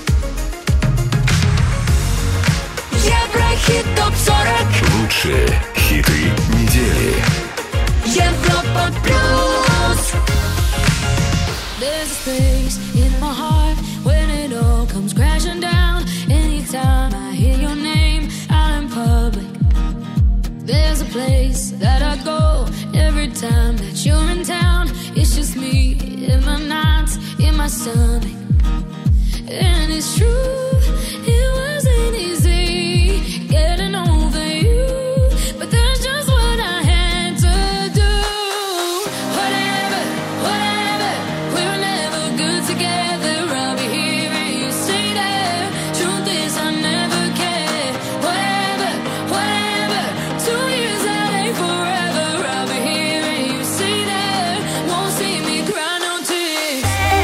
Еврохит топ сорок. Лучшие хиты недели. Европа плюс. There's a space in my heart when it all comes crashing down. Anytime I hear your name out in public, there's a place that I go every time that you're in town. It's just me in my nights, in my stomach. And it's true, it wasn't easy getting over you, but that's just what I had to do. Whatever, whatever, we were never good together. I'll be here and you stay there. Truth is I never cared. Whatever, whatever, two years that ain't forever. I'll be here and you stay there. Won't see me cry no tears.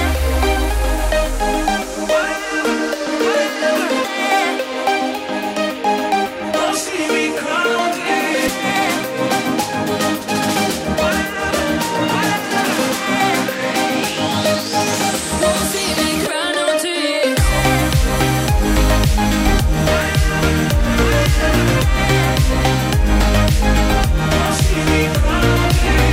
Won't see me cry no tears. Won't see me cry no tears. Won't see me cry no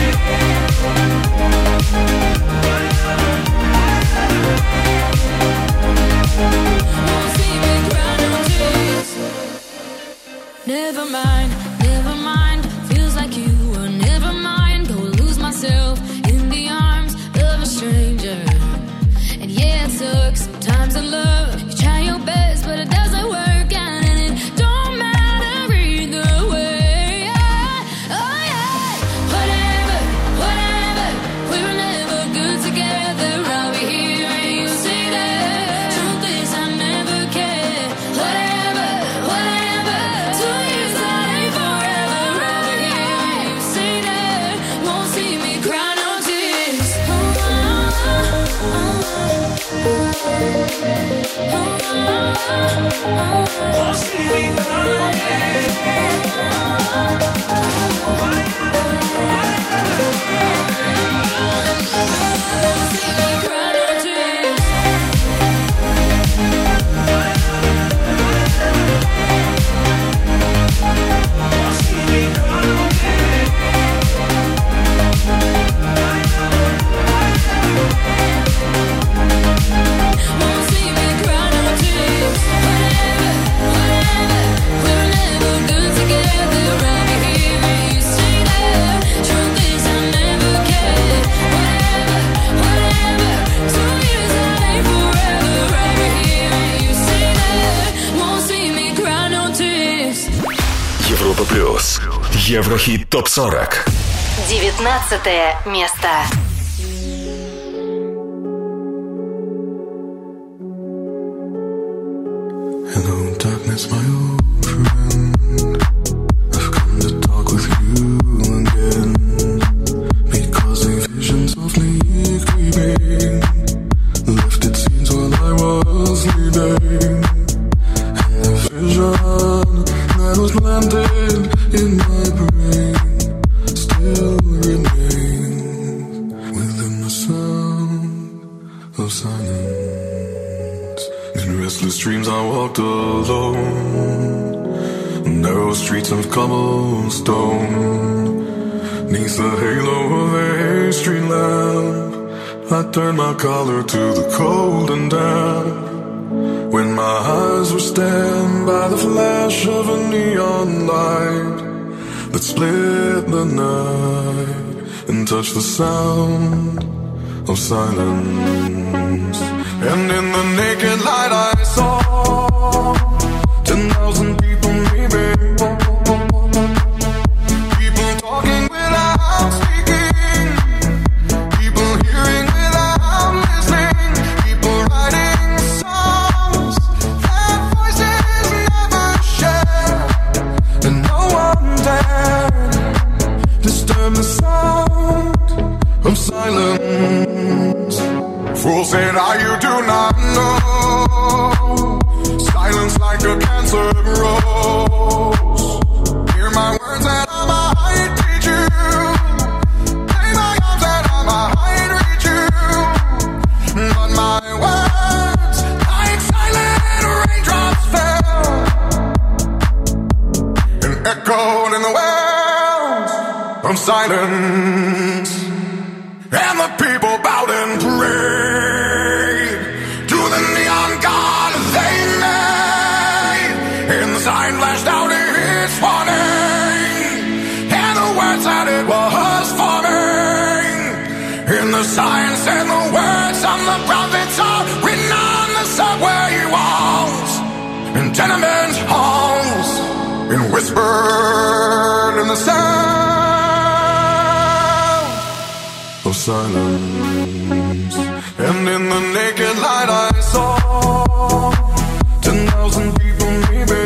Won't see me cry no tears. Never mind, never mind. Feels like you were never mine. Go lose myself in the arms of a stranger. And yeah, it sucks sometimes in love. You try your best, but it doesn't work out, and it don't matter either way. Oh yeah, whatever, whatever. We were never good together. I'll be here and you stay there. Truth is I never cared. Whatever, whatever. Two years that ain't forever. I'll be here and you stay there. Won't see me cry no tears. Oh, oh, oh, oh, oh. Won't see me cry no Won't see me cry no tears. Won't see me cry no tears. Whatever, whatever. We were never good together. I'll be here and you stay there. Truth is I never cared. Whatever, whatever. Two years that ain't forever. I'll be here and you stay there. Won't see me cry no tears. Европа плюс. Еврохит топ сорок. девятнадцатое место. Hello, darkness, my old friend. I've come to talk with you again. Because a vision softly creeping left its scenes while I was sleeping. And the vision that was planted in my brain still remains within the sound of silence. In restless dreams I walked alone, narrow streets of cobblestone. Neath the halo of a street lamp, I turned my collar to the cold and damp. When my eyes were stabbed by the flash of a neon light that split the night and touched the sound of silence. And in the naked light I saw ten thousand people maybe. People talking without speaking. People hearing without listening. People writing songs that voices never share. And no one dared disturb the sound Fool said, I you do not know. Silence like a cancer grows. Hear my words and I might teach you. Play my arms and I might reach you. But my words, like silent raindrops fell and echoed in the wells of silence. And the people bowed and prayed to the neon god they made. And the sign flashed out its warning, and the words that it was forming. And the sign said the words of the prophets are written on the subway walls and tenement halls, and whispered in the sound of silence. And in the naked light I saw ten thousand people maybe,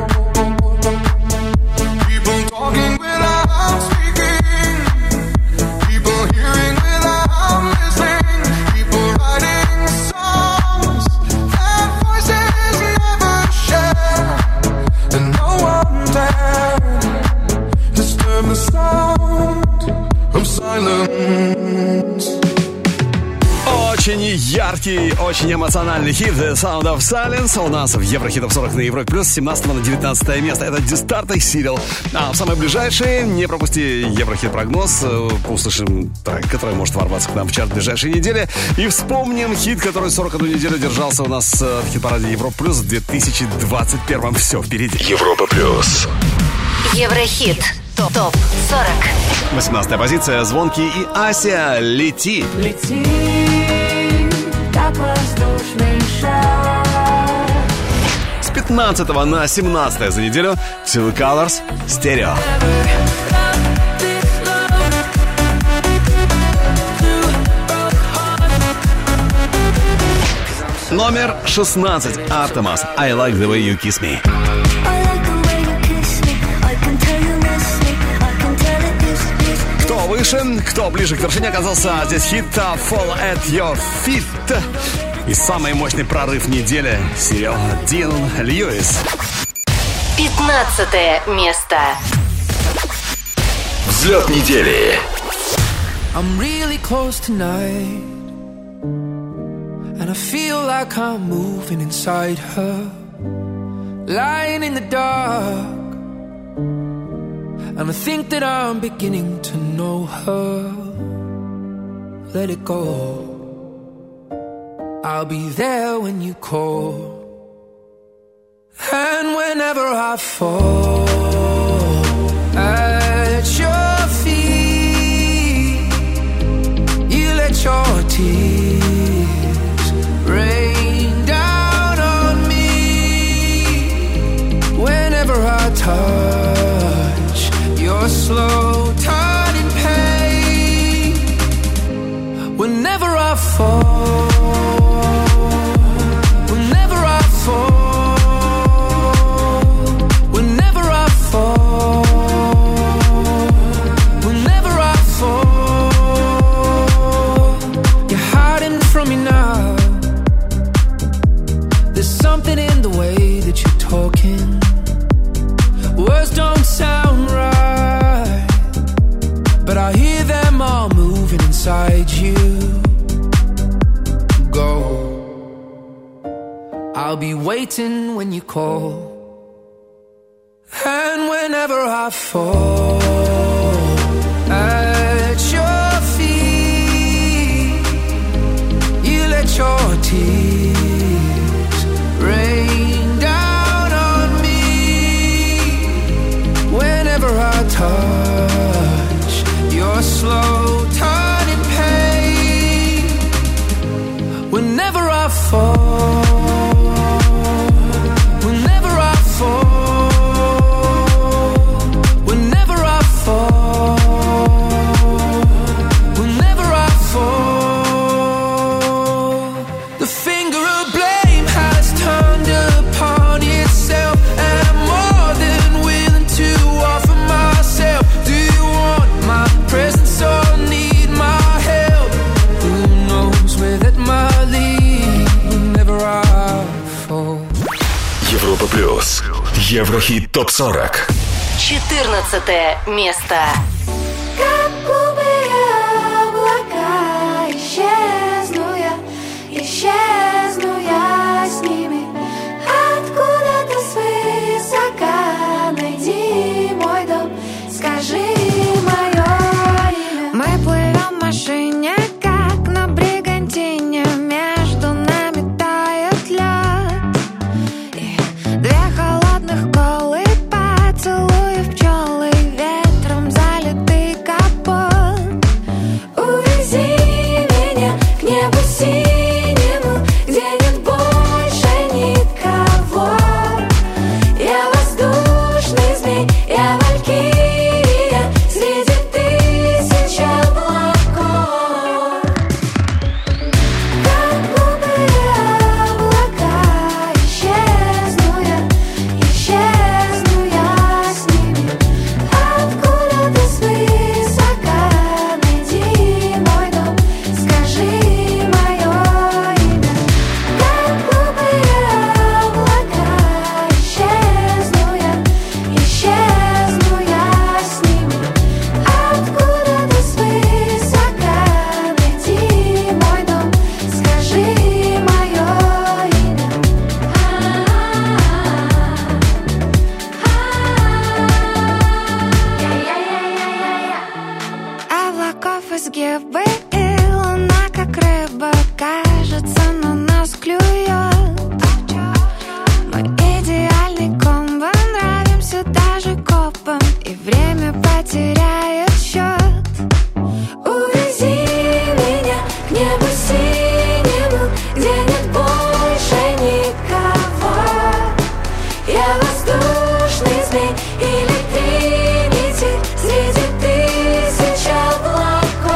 people talking without speaking, people hearing without listening, people writing songs that voices never share, and no one dared disturb the sound of silence. Очень яркий, очень эмоциональный хит The Sound of Silence у нас в Еврохитов сорок на Европе Плюс с семнадцатого на девятнадцатое место. Это Дистарт и Сирил. А в самое ближайшее, не пропусти Еврохит прогноз, услышим трек, который может ворваться к нам в чарт в ближайшие недели. И вспомним хит, который сорок одну неделю держался у нас в хит-параде Европа Плюс в две тысячи двадцать первом. Все впереди. Европа Плюс. Еврохит. Топ сорок. восемнадцатая позиция. Звонкий и Ася. Лети. Лети, как воздушный шар. С пятнадцатого на семнадцатое за неделю Two Colors Stereo. Номер шестнадцать. Артемас. I like the way you kiss me. Кто выше, кто ближе к вершине оказался здесь хит Fall at Your Feet. И самый мощный прорыв недели Сирил Дин Льюис. пятнадцатое место. Взлет недели. I'm really close tonight, and I feel like I'm moving inside her, lying in the dark. And I think that I'm beginning to know her. Let it go. I'll be there when you call. And whenever I fall at your feet, you let your tears rain down on me. Whenever I touch your slow turning pain, whenever I fall, whenever I fall, whenever I fall, whenever I fall, you're hiding from me now. There's something in the way that you're talking. Words don't sound right, but I hear them all moving inside you. Go. I'll be waiting when you call. And whenever I fall at your feet, you let your tears rain down on me. Whenever I touch your slow turning pain, whenever I fall, whenever I fall, whenever I fall, whenever I fall, the finger of blame has turned upon itself, and I'm more than willing to offer myself. Do you want my presence or need my Еврохит топ сорок. четырнадцатое место. Как голубые облака, исчезну я, исчезну я с ними. Откуда-то свысока найди мой дом, скажи мое имя. Мы плывем в машине, как на бригантине, между нами тает лед. И две холодных колы, поцелуев пчелы, ветром залитый капот. Увези меня к небу синему, где нет больше никого. Я воздушный змей, я валькирия среди тысяч облаков. Как голубые облака, исчезну я, исчезну я с ними. Откуда-то свысока найди мой дом, скажи мое имя. Как голубые облака, исчезну я, исчезну я с ними. Откуда-то свысока найди мой дом, скажи мое имя. Облаков изгибы и луна, как рыба, кажется, на нас клюет. Мы идеальный комбо, нравимся даже копам, и время потеряет счет. Увези меня к небу синему, где нет больше никого. Я воздушный змей или тринити среди тысяч облаков.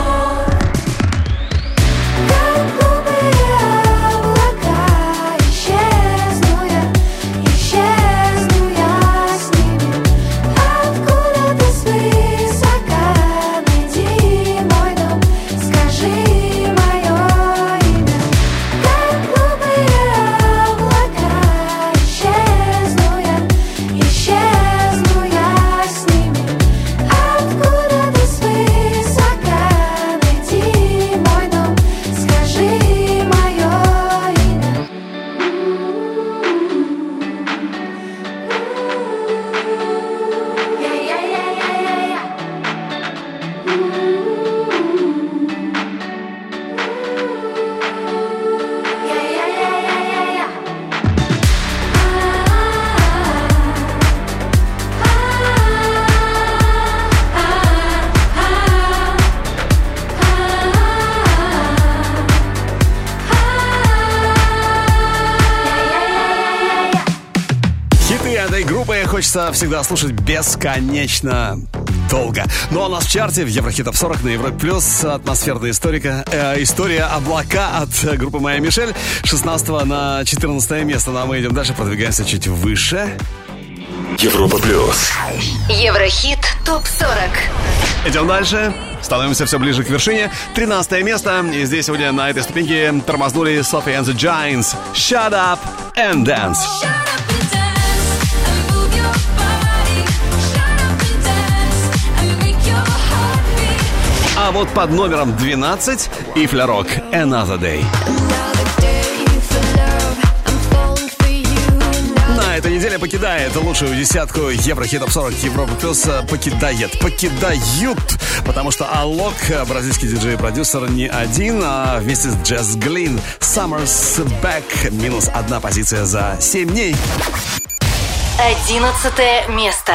Как голубые облака, исчезну я, исчезну я с ними. Откуда-то свысока найди мой дом, скажи мое имя. Как голубые облака, исчезну я, исчезну я с ними. Откуда-то свысока найди мой дом, скажи мое имя. Хиты этой группы хочется всегда слушать бесконечно долго. Ну а у нас в чарте в Еврохит топ сорок на Европе Плюс атмосферная историка, э, история облака от группы Моя Мишель. шестнадцатого на четырнадцатое место. Ну а мы идем дальше, продвигаемся чуть выше. Европа Плюс. Еврохит топ сорок. Идем дальше. Становимся все ближе к вершине. тринадцатое место. И здесь сегодня на этой ступеньке тормознули Sophie and the Giants. Shut up and dance. А вот под номером двенадцать и Флярок Another Day. На этой неделе покидает лучшую десятку Еврохит топ сорок Европа Плюс. Покидает, покидают, потому что Алок, бразильский диджей и продюсер, не один, а вместе с Джесс Глин. Summer's Back. Минус одна позиция за семь дней. Одиннадцатое место.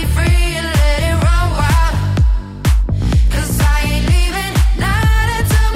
Free and let it run wild. 'Cause I ain't leaving, not until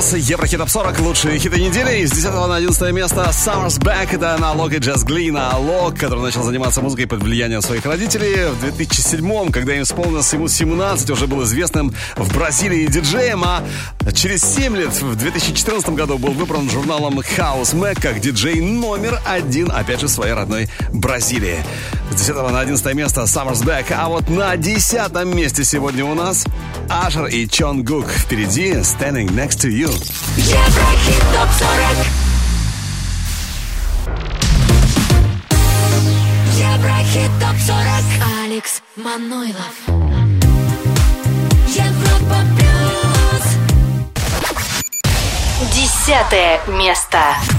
плюс, Еврохит Топ сорок, лучшие хиты недели. Из десятого на одиннадцатое место Summer's Back. Это налог и Джаз Глин. Налог, который начал заниматься музыкой под влиянием своих родителей. В две тысячи седьмом, когда им исполнилось ему семнадцать, уже был известным в Бразилии диджеем. А через семь лет, в две тысячи четырнадцатом году, был выбран журналом House Mag как диджей номер один, опять же, в своей родной Бразилии. С десятого на одиннадцатое место Summer's Back. А вот на десятом месте сегодня у нас Ашер и Чон Гук. Впереди Standing Next to You. Еврохит Топ сорок. Еврохит Топ сорок. Алекс Манойлов. Европа плюс. Десятое место.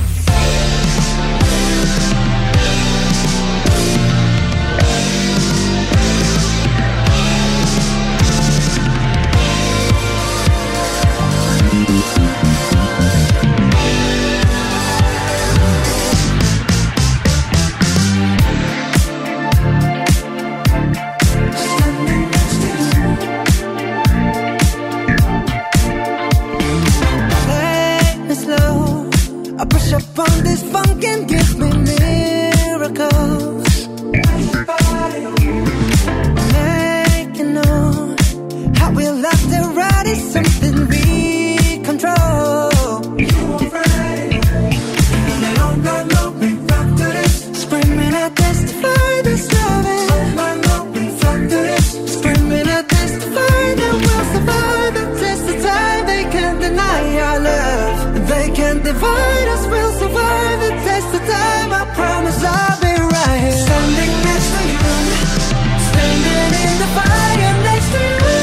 Up on this funk and give me miracles. Make you know how we love to ride is something we control. You alright? All night long we rock to this. Screaming I testify this loving. All night long we rock to this. Screaming I testify that we'll survive the test of time. They can't deny our love. They can't divide us. We'll survive the test of time. I promise I'll be right here. Standing next to you. Standing in the fire next to you.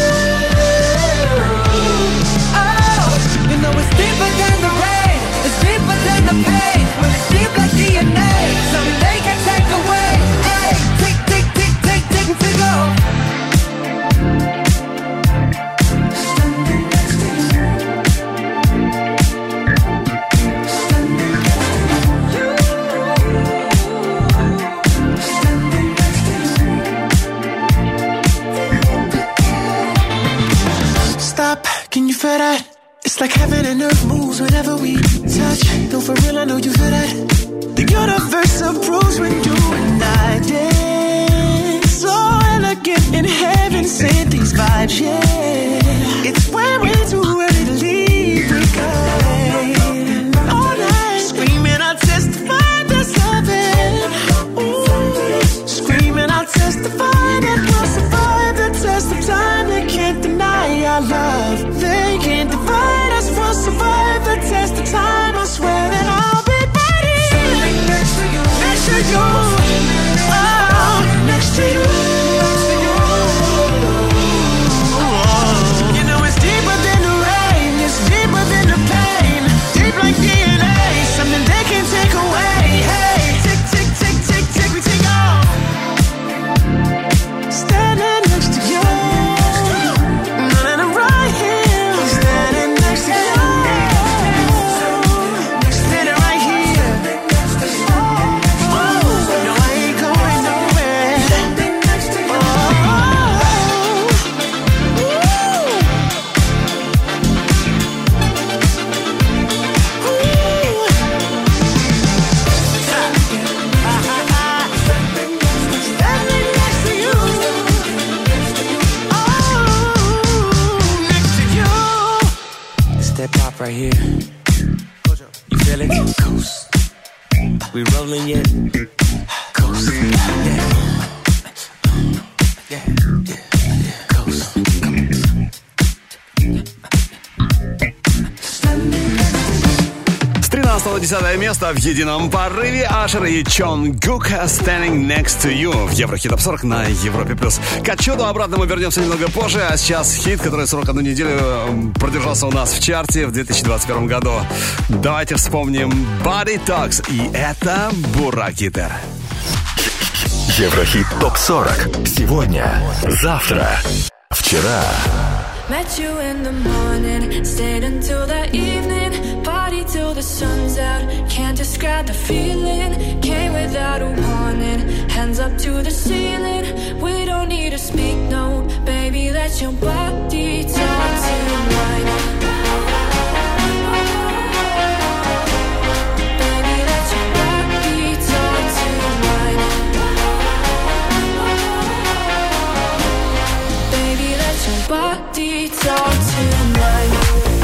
Oh, you know it's deeper than the rain. It's deeper than the pain. When it's deep like D N A, something they can take away. Hey, tick, tick, tick, tick, tick, tick, go. Standing next to you. Can you feel that? It's like heaven and earth moves whenever we touch. Though for real, I know you feel that. The universe approves when you and I dance. So elegant in heaven, send these vibes, yeah. It's when we're too ready to leave, we go all night, screaming, I'll testify that's loving. Ooh, screaming, I'll testify that we'll survive the test of time. They can't deny our love. They can't divide us. We'll survive the test of time. I swear that I'll be right here. Standing next to you. Next to you. Oh, next to you. You know it's deeper than the rain. It's deeper than the pain. Deep like D N A. Something they can't take away. Hey, tick, tick, tick, tick, tick. We take off. Standing next to you. Right here, you feel it? Coast. We rolling yet? Coast. Yeah. Yeah. Yeah. Coast. С тринадцатого на десятое место в едином порыве Ашер и Чон Гук Standing Next to You в Еврохит Топ сорок на Европе+. К отчету обратно мы вернемся немного позже, а сейчас хит, который сорок одну неделю продержался у нас в чарте в две тысячи двадцать первом году. Давайте вспомним Body Talks, и это Бурак Гитер. Еврохит Топ сорок. Сегодня, завтра, вчера. Met you in the morning, stayed until the evening, party till the sun's out, can't describe the feeling, came without a warning, hands up to the ceiling, we don't need to speak, no, baby, let your body talk tonight. body talk tonight.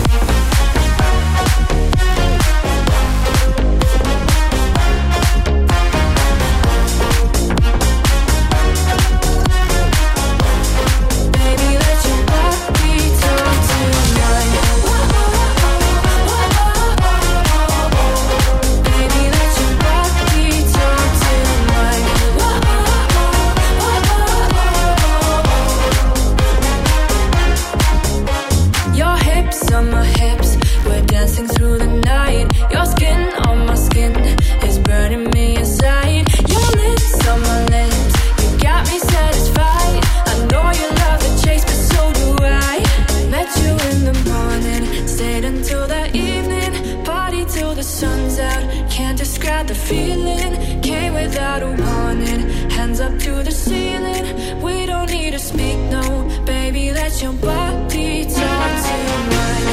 Through the night, your skin on my skin is burning me inside. Your lips on my lips, you got me satisfied. I know you love the chase, but so do I. Met you in the morning, stayed until the evening, party till the sun's out. Can't describe the feeling, came without a warning. Hands up to the ceiling, we don't need to speak, no. Baby, let your body talk tonight.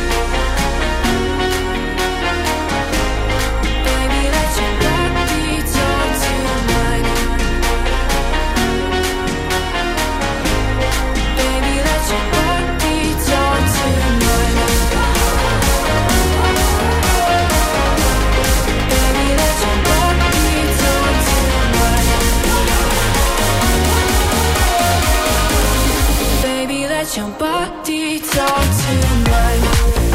Let your body talk tonight.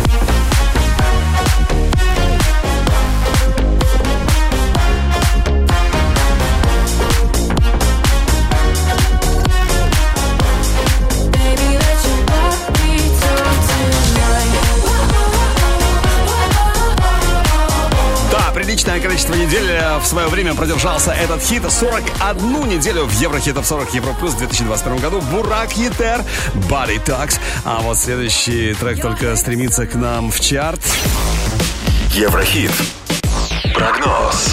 Приличное количество недель в свое время продержался этот хит. сорок одну неделю в Еврохит Топ сорок Евро Плюс в две тысячи двадцать первом году. Бурак Етер, Body Talks. А вот следующий трек только стремится к нам в чарт. Еврохит. Прогноз.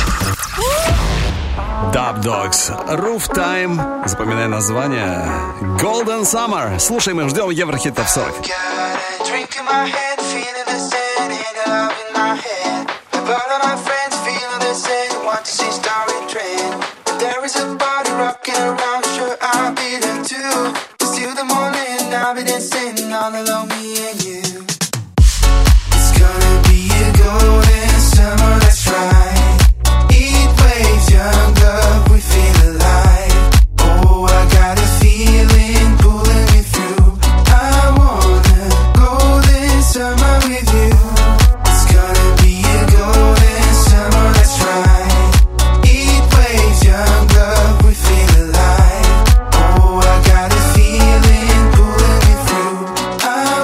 Dub Dogs, Roof Time. Запоминай название. Golden Summer. Слушаем и ждем Еврохит Топ сорок. But all my friends feeling the same, want to see Starry Train. There is a party rocking around, sure I'll be there too. It's till the morning, I'll be dancing all alone, me and you. It's gonna be a golden summer, that's right. Heat waves, young love, we feel alive. Oh, I got a feeling pulling me through. I want a golden summer with you. I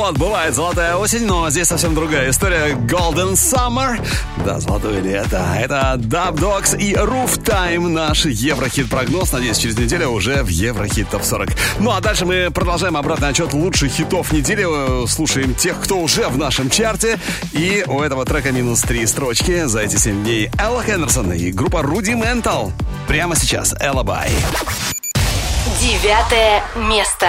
вот, бывает золотая осень, но здесь совсем другая история. Golden Summer. Да, золотое лето. Это Dub Dogs и Roof Time. Наш Еврохит-прогноз. Надеюсь, через неделю уже в Еврохит топ сорок. Ну, а дальше мы продолжаем обратный отчет лучших хитов недели. Слушаем тех, кто уже в нашем чарте. И у этого трека минус три строчки за эти семь дней. Элла Хендерсон и группа Rudimental. Прямо сейчас Alibi. Девятое место.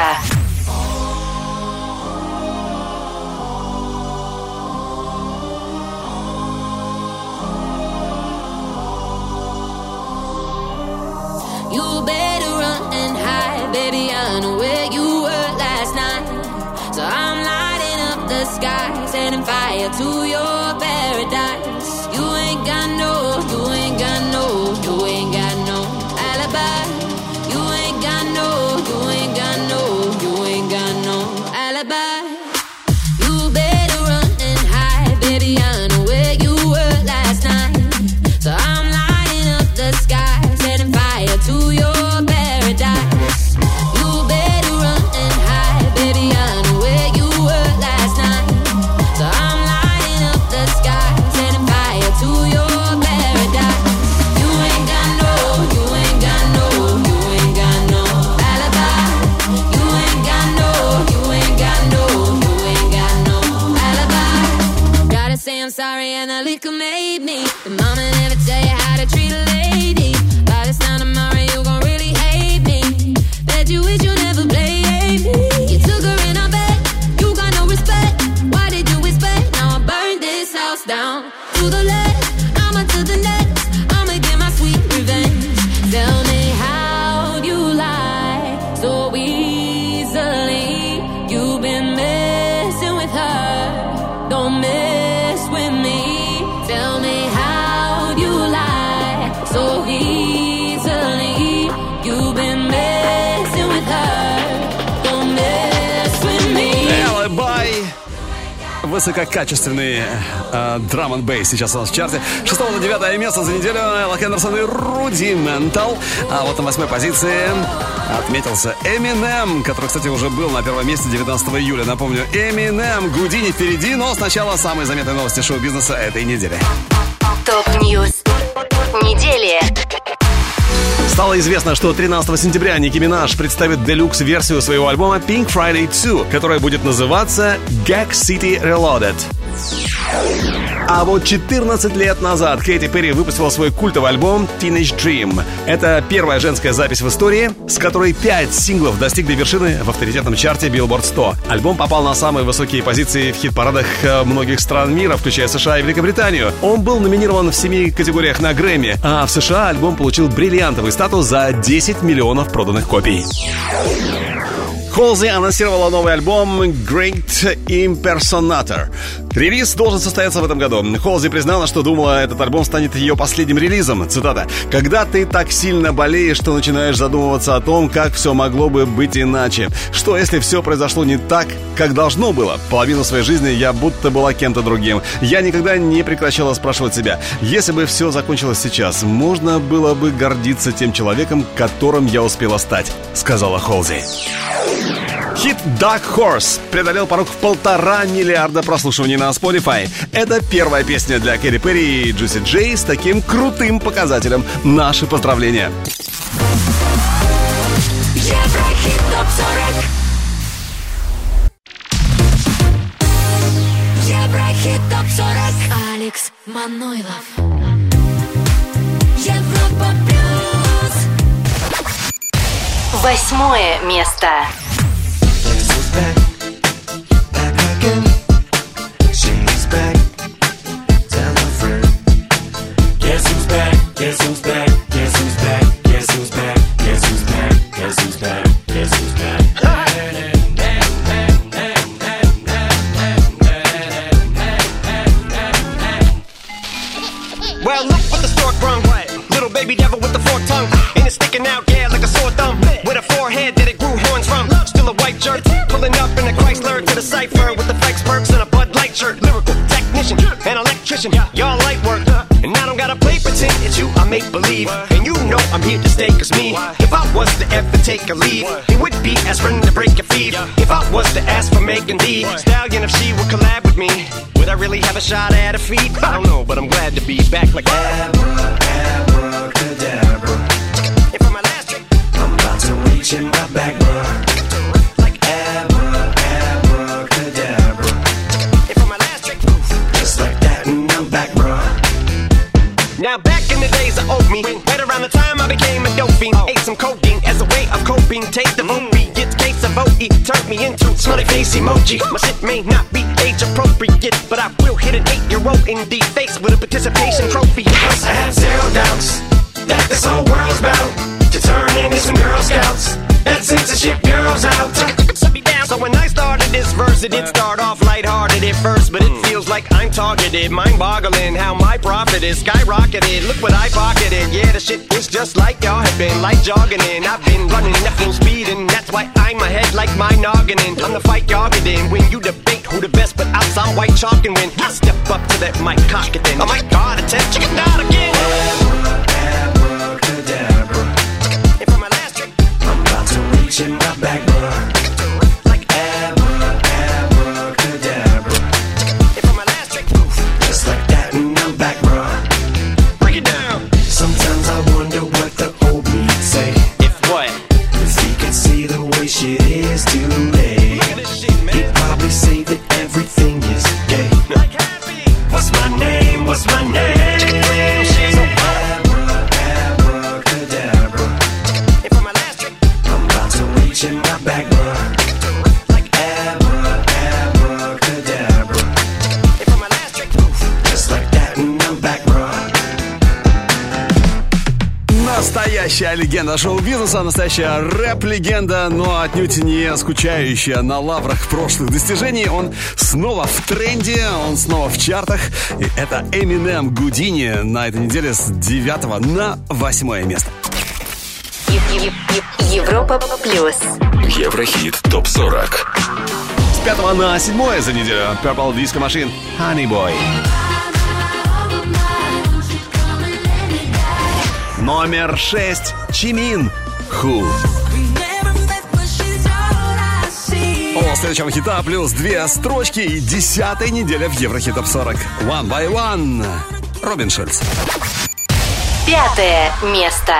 You better run and hide, baby, I know where you were last night. So I'm lighting up the sky, setting fire to your paradise. You ain't got no, you ain't got no, you ain't got no alibi. You ain't got no, you ain't got no, you ain't got no alibi. You better run and hide, baby, I know where you were last night. So I'm lighting up the sky, setting fire to your paradise. You better run and hide, baby, I know where you were last night. So I'm lighting up the sky, setting fire to your paradise. You ain't got no, you ain't got no, you ain't got no alibi. You ain't got no, you ain't got no, you ain't got no alibi. Gotta say I'm sorry and the liquor made me. The mama never tell you how to treat a lady. By this time tomorrow you gon' really hate me. Bet you wish you never played me. You took her in a bed, you got no respect. Why did you expect? Now I burn this house down to the left, I'ma to the next. I'ma get my sweet revenge. Tell me how you lie so easily. You've been messing with her, don't mess with me. Tell me how you lie so easily. You've been messing with her, don't mess with me. Alibi. Высококачественный э, драм н бейс сейчас у нас в чарте. Шестого на девятое место за неделю Элла Хендерсон и Rudimental. А вот на восьмой позиции отметился Eminem, который, кстати, уже был на первом месте девятнадцатого июля. Напомню, Eminem, Гудини впереди, но сначала самые заметные новости шоу-бизнеса этой недели. Топ-ньюс недели. Стало известно, что тринадцатого сентября Ники Минаж представит делюкс-версию своего альбома Pink Friday два, которая будет называться Gag City Reloaded. А вот четырнадцать лет назад Кэти Перри выпустила свой культовый альбом Teenage Dream. Это первая женская запись в истории, с которой пять синглов достигли вершины в авторитетном чарте Billboard сто. Альбом попал на самые высокие позиции в хит-парадах многих стран мира, включая США и Великобританию. Он был номинирован в семи категориях на Грэмми, а в США альбом получил бриллиантовый статус за десять миллионов проданных копий. Холзи анонсировала новый альбом Great Impersonator. Релиз должен состояться в этом году. Холзи признала, что думала, этот альбом станет ее последним релизом. Цитата. «Когда ты так сильно болеешь, что начинаешь задумываться о том, как все могло бы быть иначе. Что, если все произошло не так, как должно было? Половину своей жизни я будто была кем-то другим. Я никогда не прекращала спрашивать себя, если бы все закончилось сейчас, можно было бы гордиться тем человеком, которым я успела стать», — сказала Холзи. Хит Dark Horse преодолел порог в полтора миллиарда прослушиваний на Spotify. Это первая песня для Кэти Перри и Джуси Джей с таким крутым показателем. Наши поздравления. Еврохит топ сорок. Еврохит топ сорок. Алекс Манойлов. Европа плюс. Восьмое место. Back, back again. She's back. Tell a friend. Guess who's back? Guess who's back? Guess who's back? Guess who's back? Guess who's back? Guess who's back? Guess who's back? Well, look what the stork brung. Little baby devil with the forked tongue. And it's sticking out, yeah, like a sore thumb. With a forehead that it grew horns from. Still a white jerk. Pulling up in a Chrysler to the cypher with the Fikes perks and a Bud Light shirt. Lyrical technician, an electrician. Y'all light work. And I don't gotta play pretend. It's you I make believe. And you know I'm here to stay, cause me, if I was to ever take a leave, it would be as friend to break a feed. If I was to ask for Megan Thee Stallion, if she would collab with me, would I really have a shot at a feat? I don't know, but I'm glad to be back like Abra, abracadabra. And for my last trick, I'm about to reach in my back, bruh. Like Abra, abracadabra. And for my last trick, just like that, and I'm back, bruh. Now back in the days of old me, right around the time I became a dope fiend, ate some codeine as a way of coping. Take the vote beat, get case of O E, turned me into smiley face emoji. My shit may not be age appropriate, but I will hit an eight-year-old in the face with a participation trophy. Plus I have zero doubts that this whole world's bound to turn into some Girl Scouts. That censorship girls out. So when I started this verse, it did start off lighthearted at first, but it feels like I'm targeted. Mind-boggling how my profit is skyrocketed. Look what I pocketed. Yeah, the shit is just like y'all have been, like jogging in. I've been running at full speed, and that's why I'm ahead like my noggin in. I'm the fight y'all get in. When you debate who the best, but I'll sound white chalk and win. I step up to that mic, cock it then. Oh my God, attempt chicken out again. Abracadabra. And for my last trick, I'm about to reach in my back, bruh. Shit is too late. He'd probably say that everything is gay. What's my name? What's my name? So abra, abracadabra. And for my last trick, I'm about to reach in my back, bruh. Like abra, abracadabra. And for my last trick, just like that, and I'm back, bruh. Настоящая легенда шоу-бизнеса, настоящая рэп-легенда, но отнюдь не скучающая на лаврах прошлых достижений. Он снова в тренде, он снова в чартах. И это Eminem Гудини на этой неделе с девятого на восьмое место. Европа плюс. Еврохит топ сорок. С пятого на седьмое за неделю Purple Disco Machine Honey Boy. Номер шесть. Чимин. Ху. О следующего хита плюс две строчки и десятая неделя в Еврохит топ сорок. One by One. Робин Шульц. Пятое место.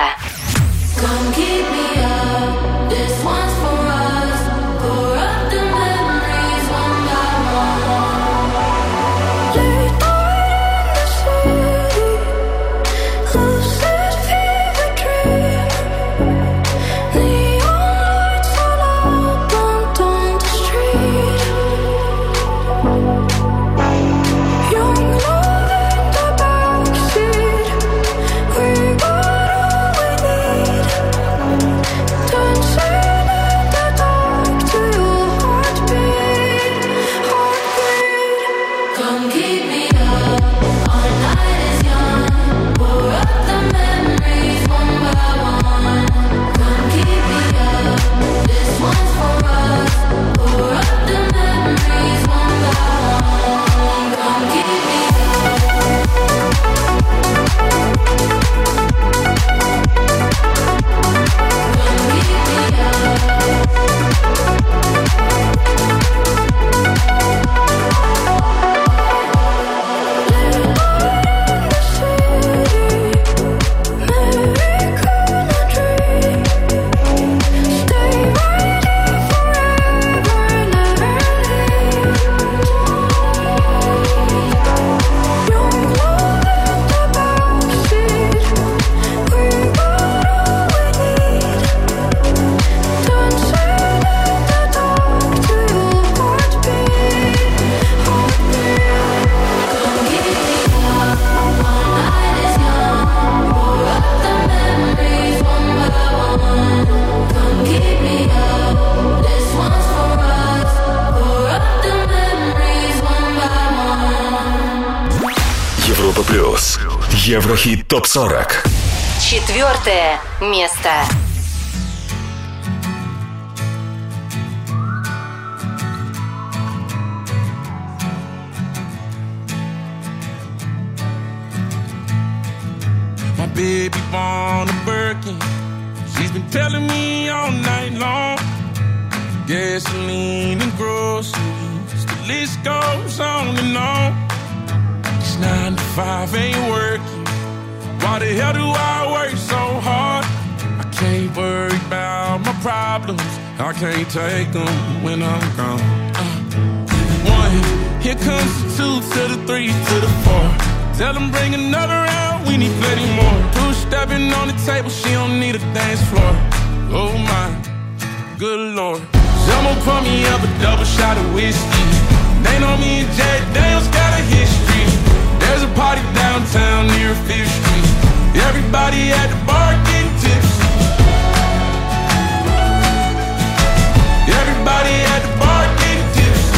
Еврохит топ сорок. Четвертое место. My baby born a Birkin, been telling me all night long. Gasoline and groceries, the list goes on and on. This nine to five ain't working. Why the hell do I work so hard? I can't worry about my problems. I can't take them when I'm gone. Uh, one, here comes the two to the three to the four. Tell them bring another round, we need plenty more. Two stepping on the table, she don't need a dance floor. Oh my, good lord. Someone pour me up a double shot of whiskey. They know me and Jack Daniels got a history. There's a party downtown near Fifth Street. Everybody at the bar getting tipsy. Everybody at the bar getting tipsy.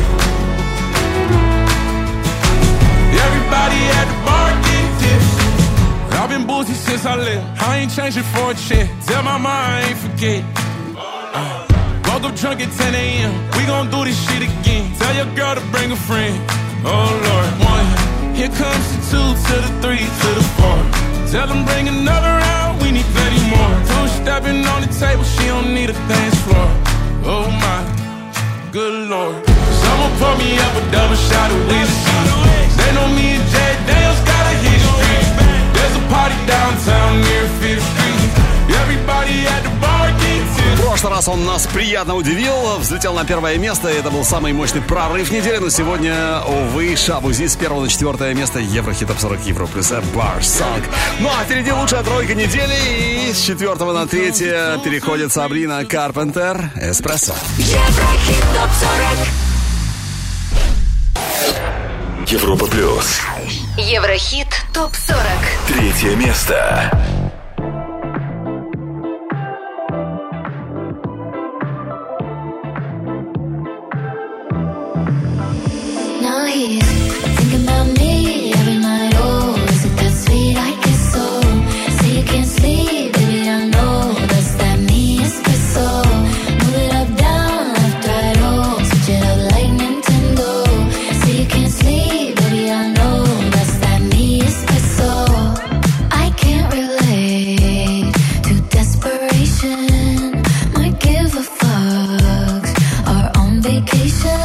Everybody at the bar getting tipsy. I've been boozy since I left. I ain't changing for a check. Tell my mom I ain't forget. Uh, woke up drunk at ten a.m. We gon' do this shit again. Tell your girl to bring a friend. Oh Lord, one. Here comes the two to the three to the four. Tell them bring another round, we need plenty more. Two stepping on the table, she don't need a dance floor. Oh my, good lord. Someone pour me up a double shot of whiskey. They know me and Jack Daniels got a history. There's a party downtown near Fifth Street. Everybody at the bar gets it. В прошлый раз он нас приятно удивил, взлетел на первое место. Это был самый мощный прорыв недели. Но сегодня, увы, Шабузи с первого на четвертое место Еврохит Топ сорок Евро плюс Bar Song. Ну а впереди лучшая тройка недели. И с четвертого на третье переходит Сабрина Карпентер Эспрессо. Еврохит Топ сорок. Европа плюс. Еврохит Топ сорок. Третье место. Now he's thinking about me every night. Oh, is it that sweet? I guess so. Say you can't sleep, baby, I know that's that me espresso. Move it up, down, left, right, oh, switch it up like Nintendo. Say you can't sleep, baby, I know that's that me espresso. I can't relate to desperation. Might give a fucks. Are on vacation.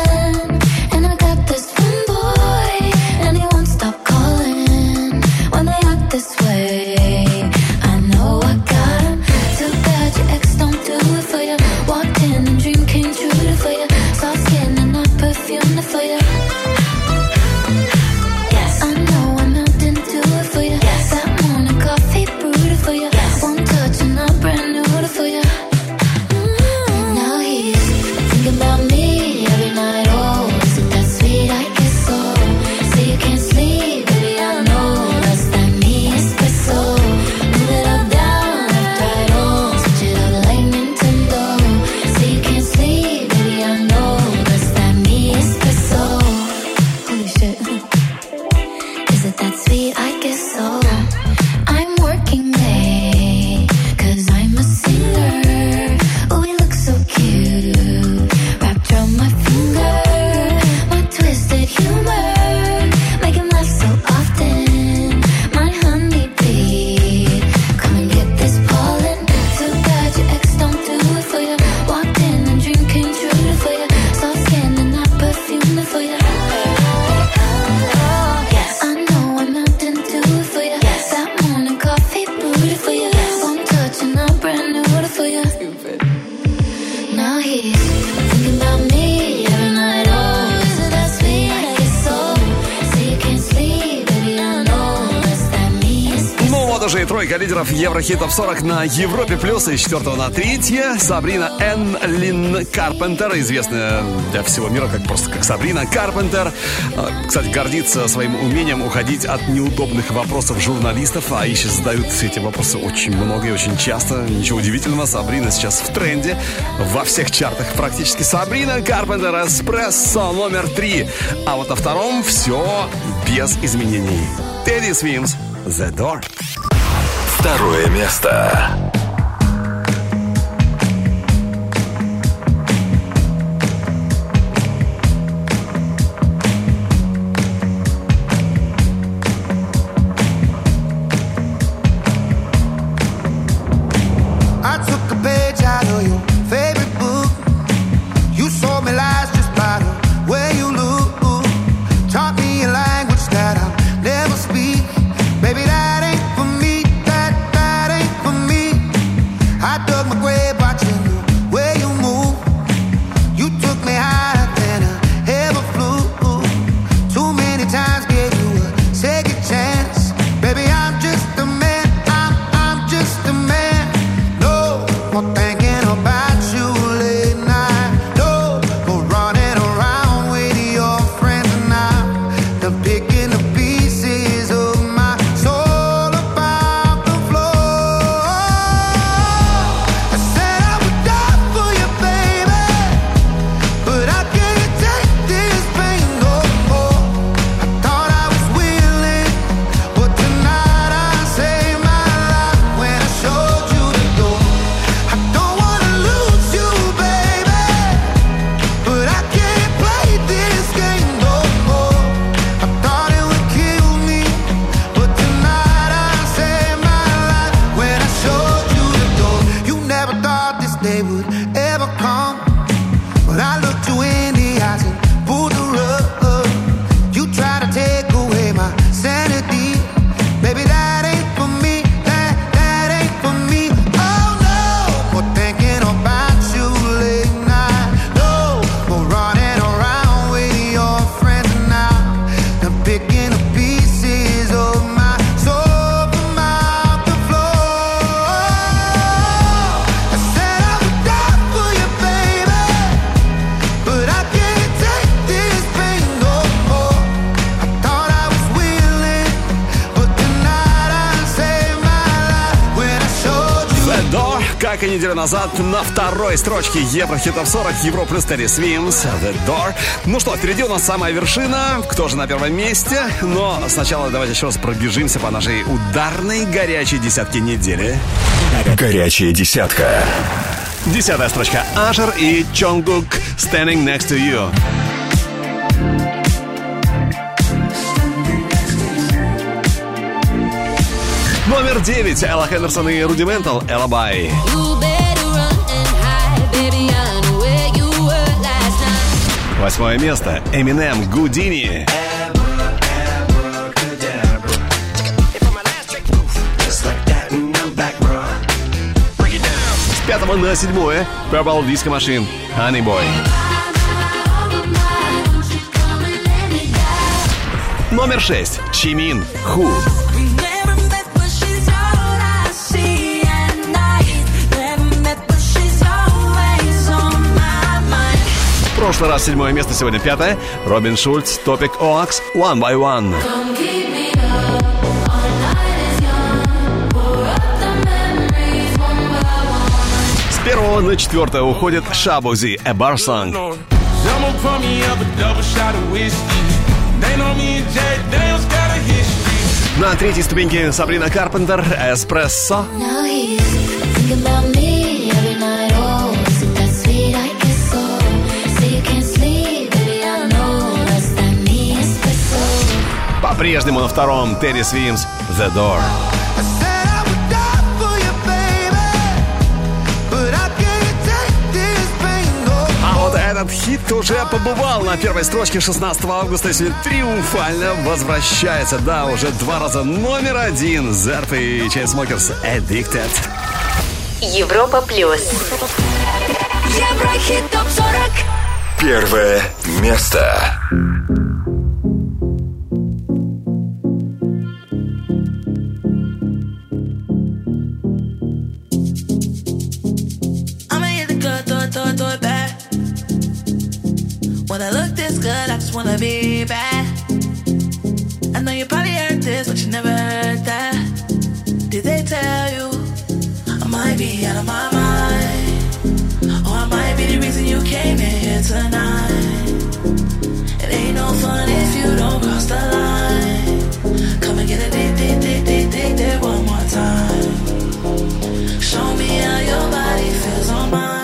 Тройка лидеров Еврохит Топ сорок на Европе плюс. И с четвертого на третье Сабрина Энн Карпентер, известная для всего мира как просто как Сабрина Карпентер. Кстати, гордится своим умением уходить от неудобных вопросов журналистов, а ищет, задают все эти вопросы очень много и очень часто. Ничего удивительного, Сабрина сейчас в тренде во всех чартах практически. Сабрина Карпентер Эспрессо номер три. А вот на втором все без изменений. Тедди Свимс The Door. Второе место. I ever come. But I looked you in the eyes and pulled the rug. You try to take away my sanity. Baby, that ain't for me. That, that ain't for me. Oh no, for thinking about you late night. No, for running around with your friends now. They're picking up pieces of my soul from out the floor. I said I would die for you, baby, but I can't take this pain no more. I thought I was willing, but tonight I saved my life when I showed you. The Door, как и неделю назад, на второй строчке Еврохитов сорок, Европа плюс Терри Свимс, The Door. Ну что, впереди у нас самая вершина, кто же на первом месте? Но сначала давайте еще раз пробежимся по нашей ударной горячей десятке недели. Горячая десятка. Десятая строчка. Ашер и Чонгук, Standing Next to You. Номер девять. Элла Хендерсон и Рудиментал, Alibi. Восьмое место. Эминем, Гудини. С пятого на седьмое. Purple Disco Machine, Honey Boy. Номер шесть. Чимин, Who. В прошлый раз седьмое место, сегодня пятое. Робин Шульц, Топик Оакс, One by One. С первого на четвертое уходит Шабузи, A Bar Song. На третьей ступеньке Сабрина Карпентер, Эспрессо. По-прежнему на втором Терри Свимс, The Door. А вот этот хит уже побывал на первой строчке шестнадцатого августа и сегодня триумфально возвращается. Да, уже два раза номер один. Зерф и Chainsmokers, Addicted. Европа плюс. Еврохит топ сорок. Первое место. When I look this good, I just wanna be bad. I know you probably heard this, but you never heard that. Did they tell you I might be out of my mind? Or I might be the reason you came in here tonight. It ain't no fun if you don't cross the line. Come and get a date, date, date, date, date, date one more time. Show me how your body feels on mine.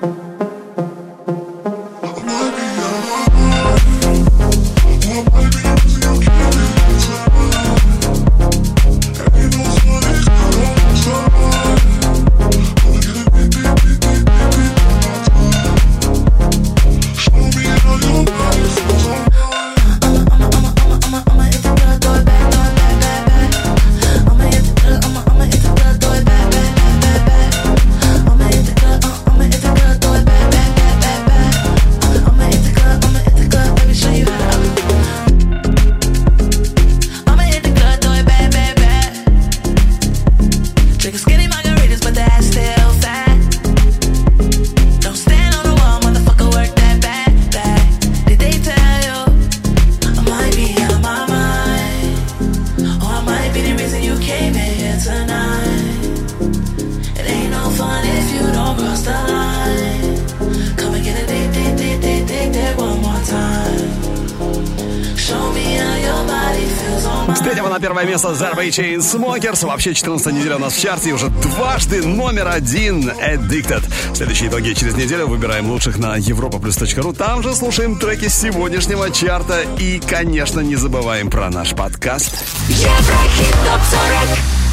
Первое место Зарба и Chainsmokers. Вообще четырнадцатая неделя у нас в чарте и уже дважды номер один Addicted. Следующие итоги через неделю выбираем лучших на европа плюс точка ру. Там же слушаем треки сегодняшнего чарта и, конечно, не забываем про наш подкаст. Еврохит топ сорок.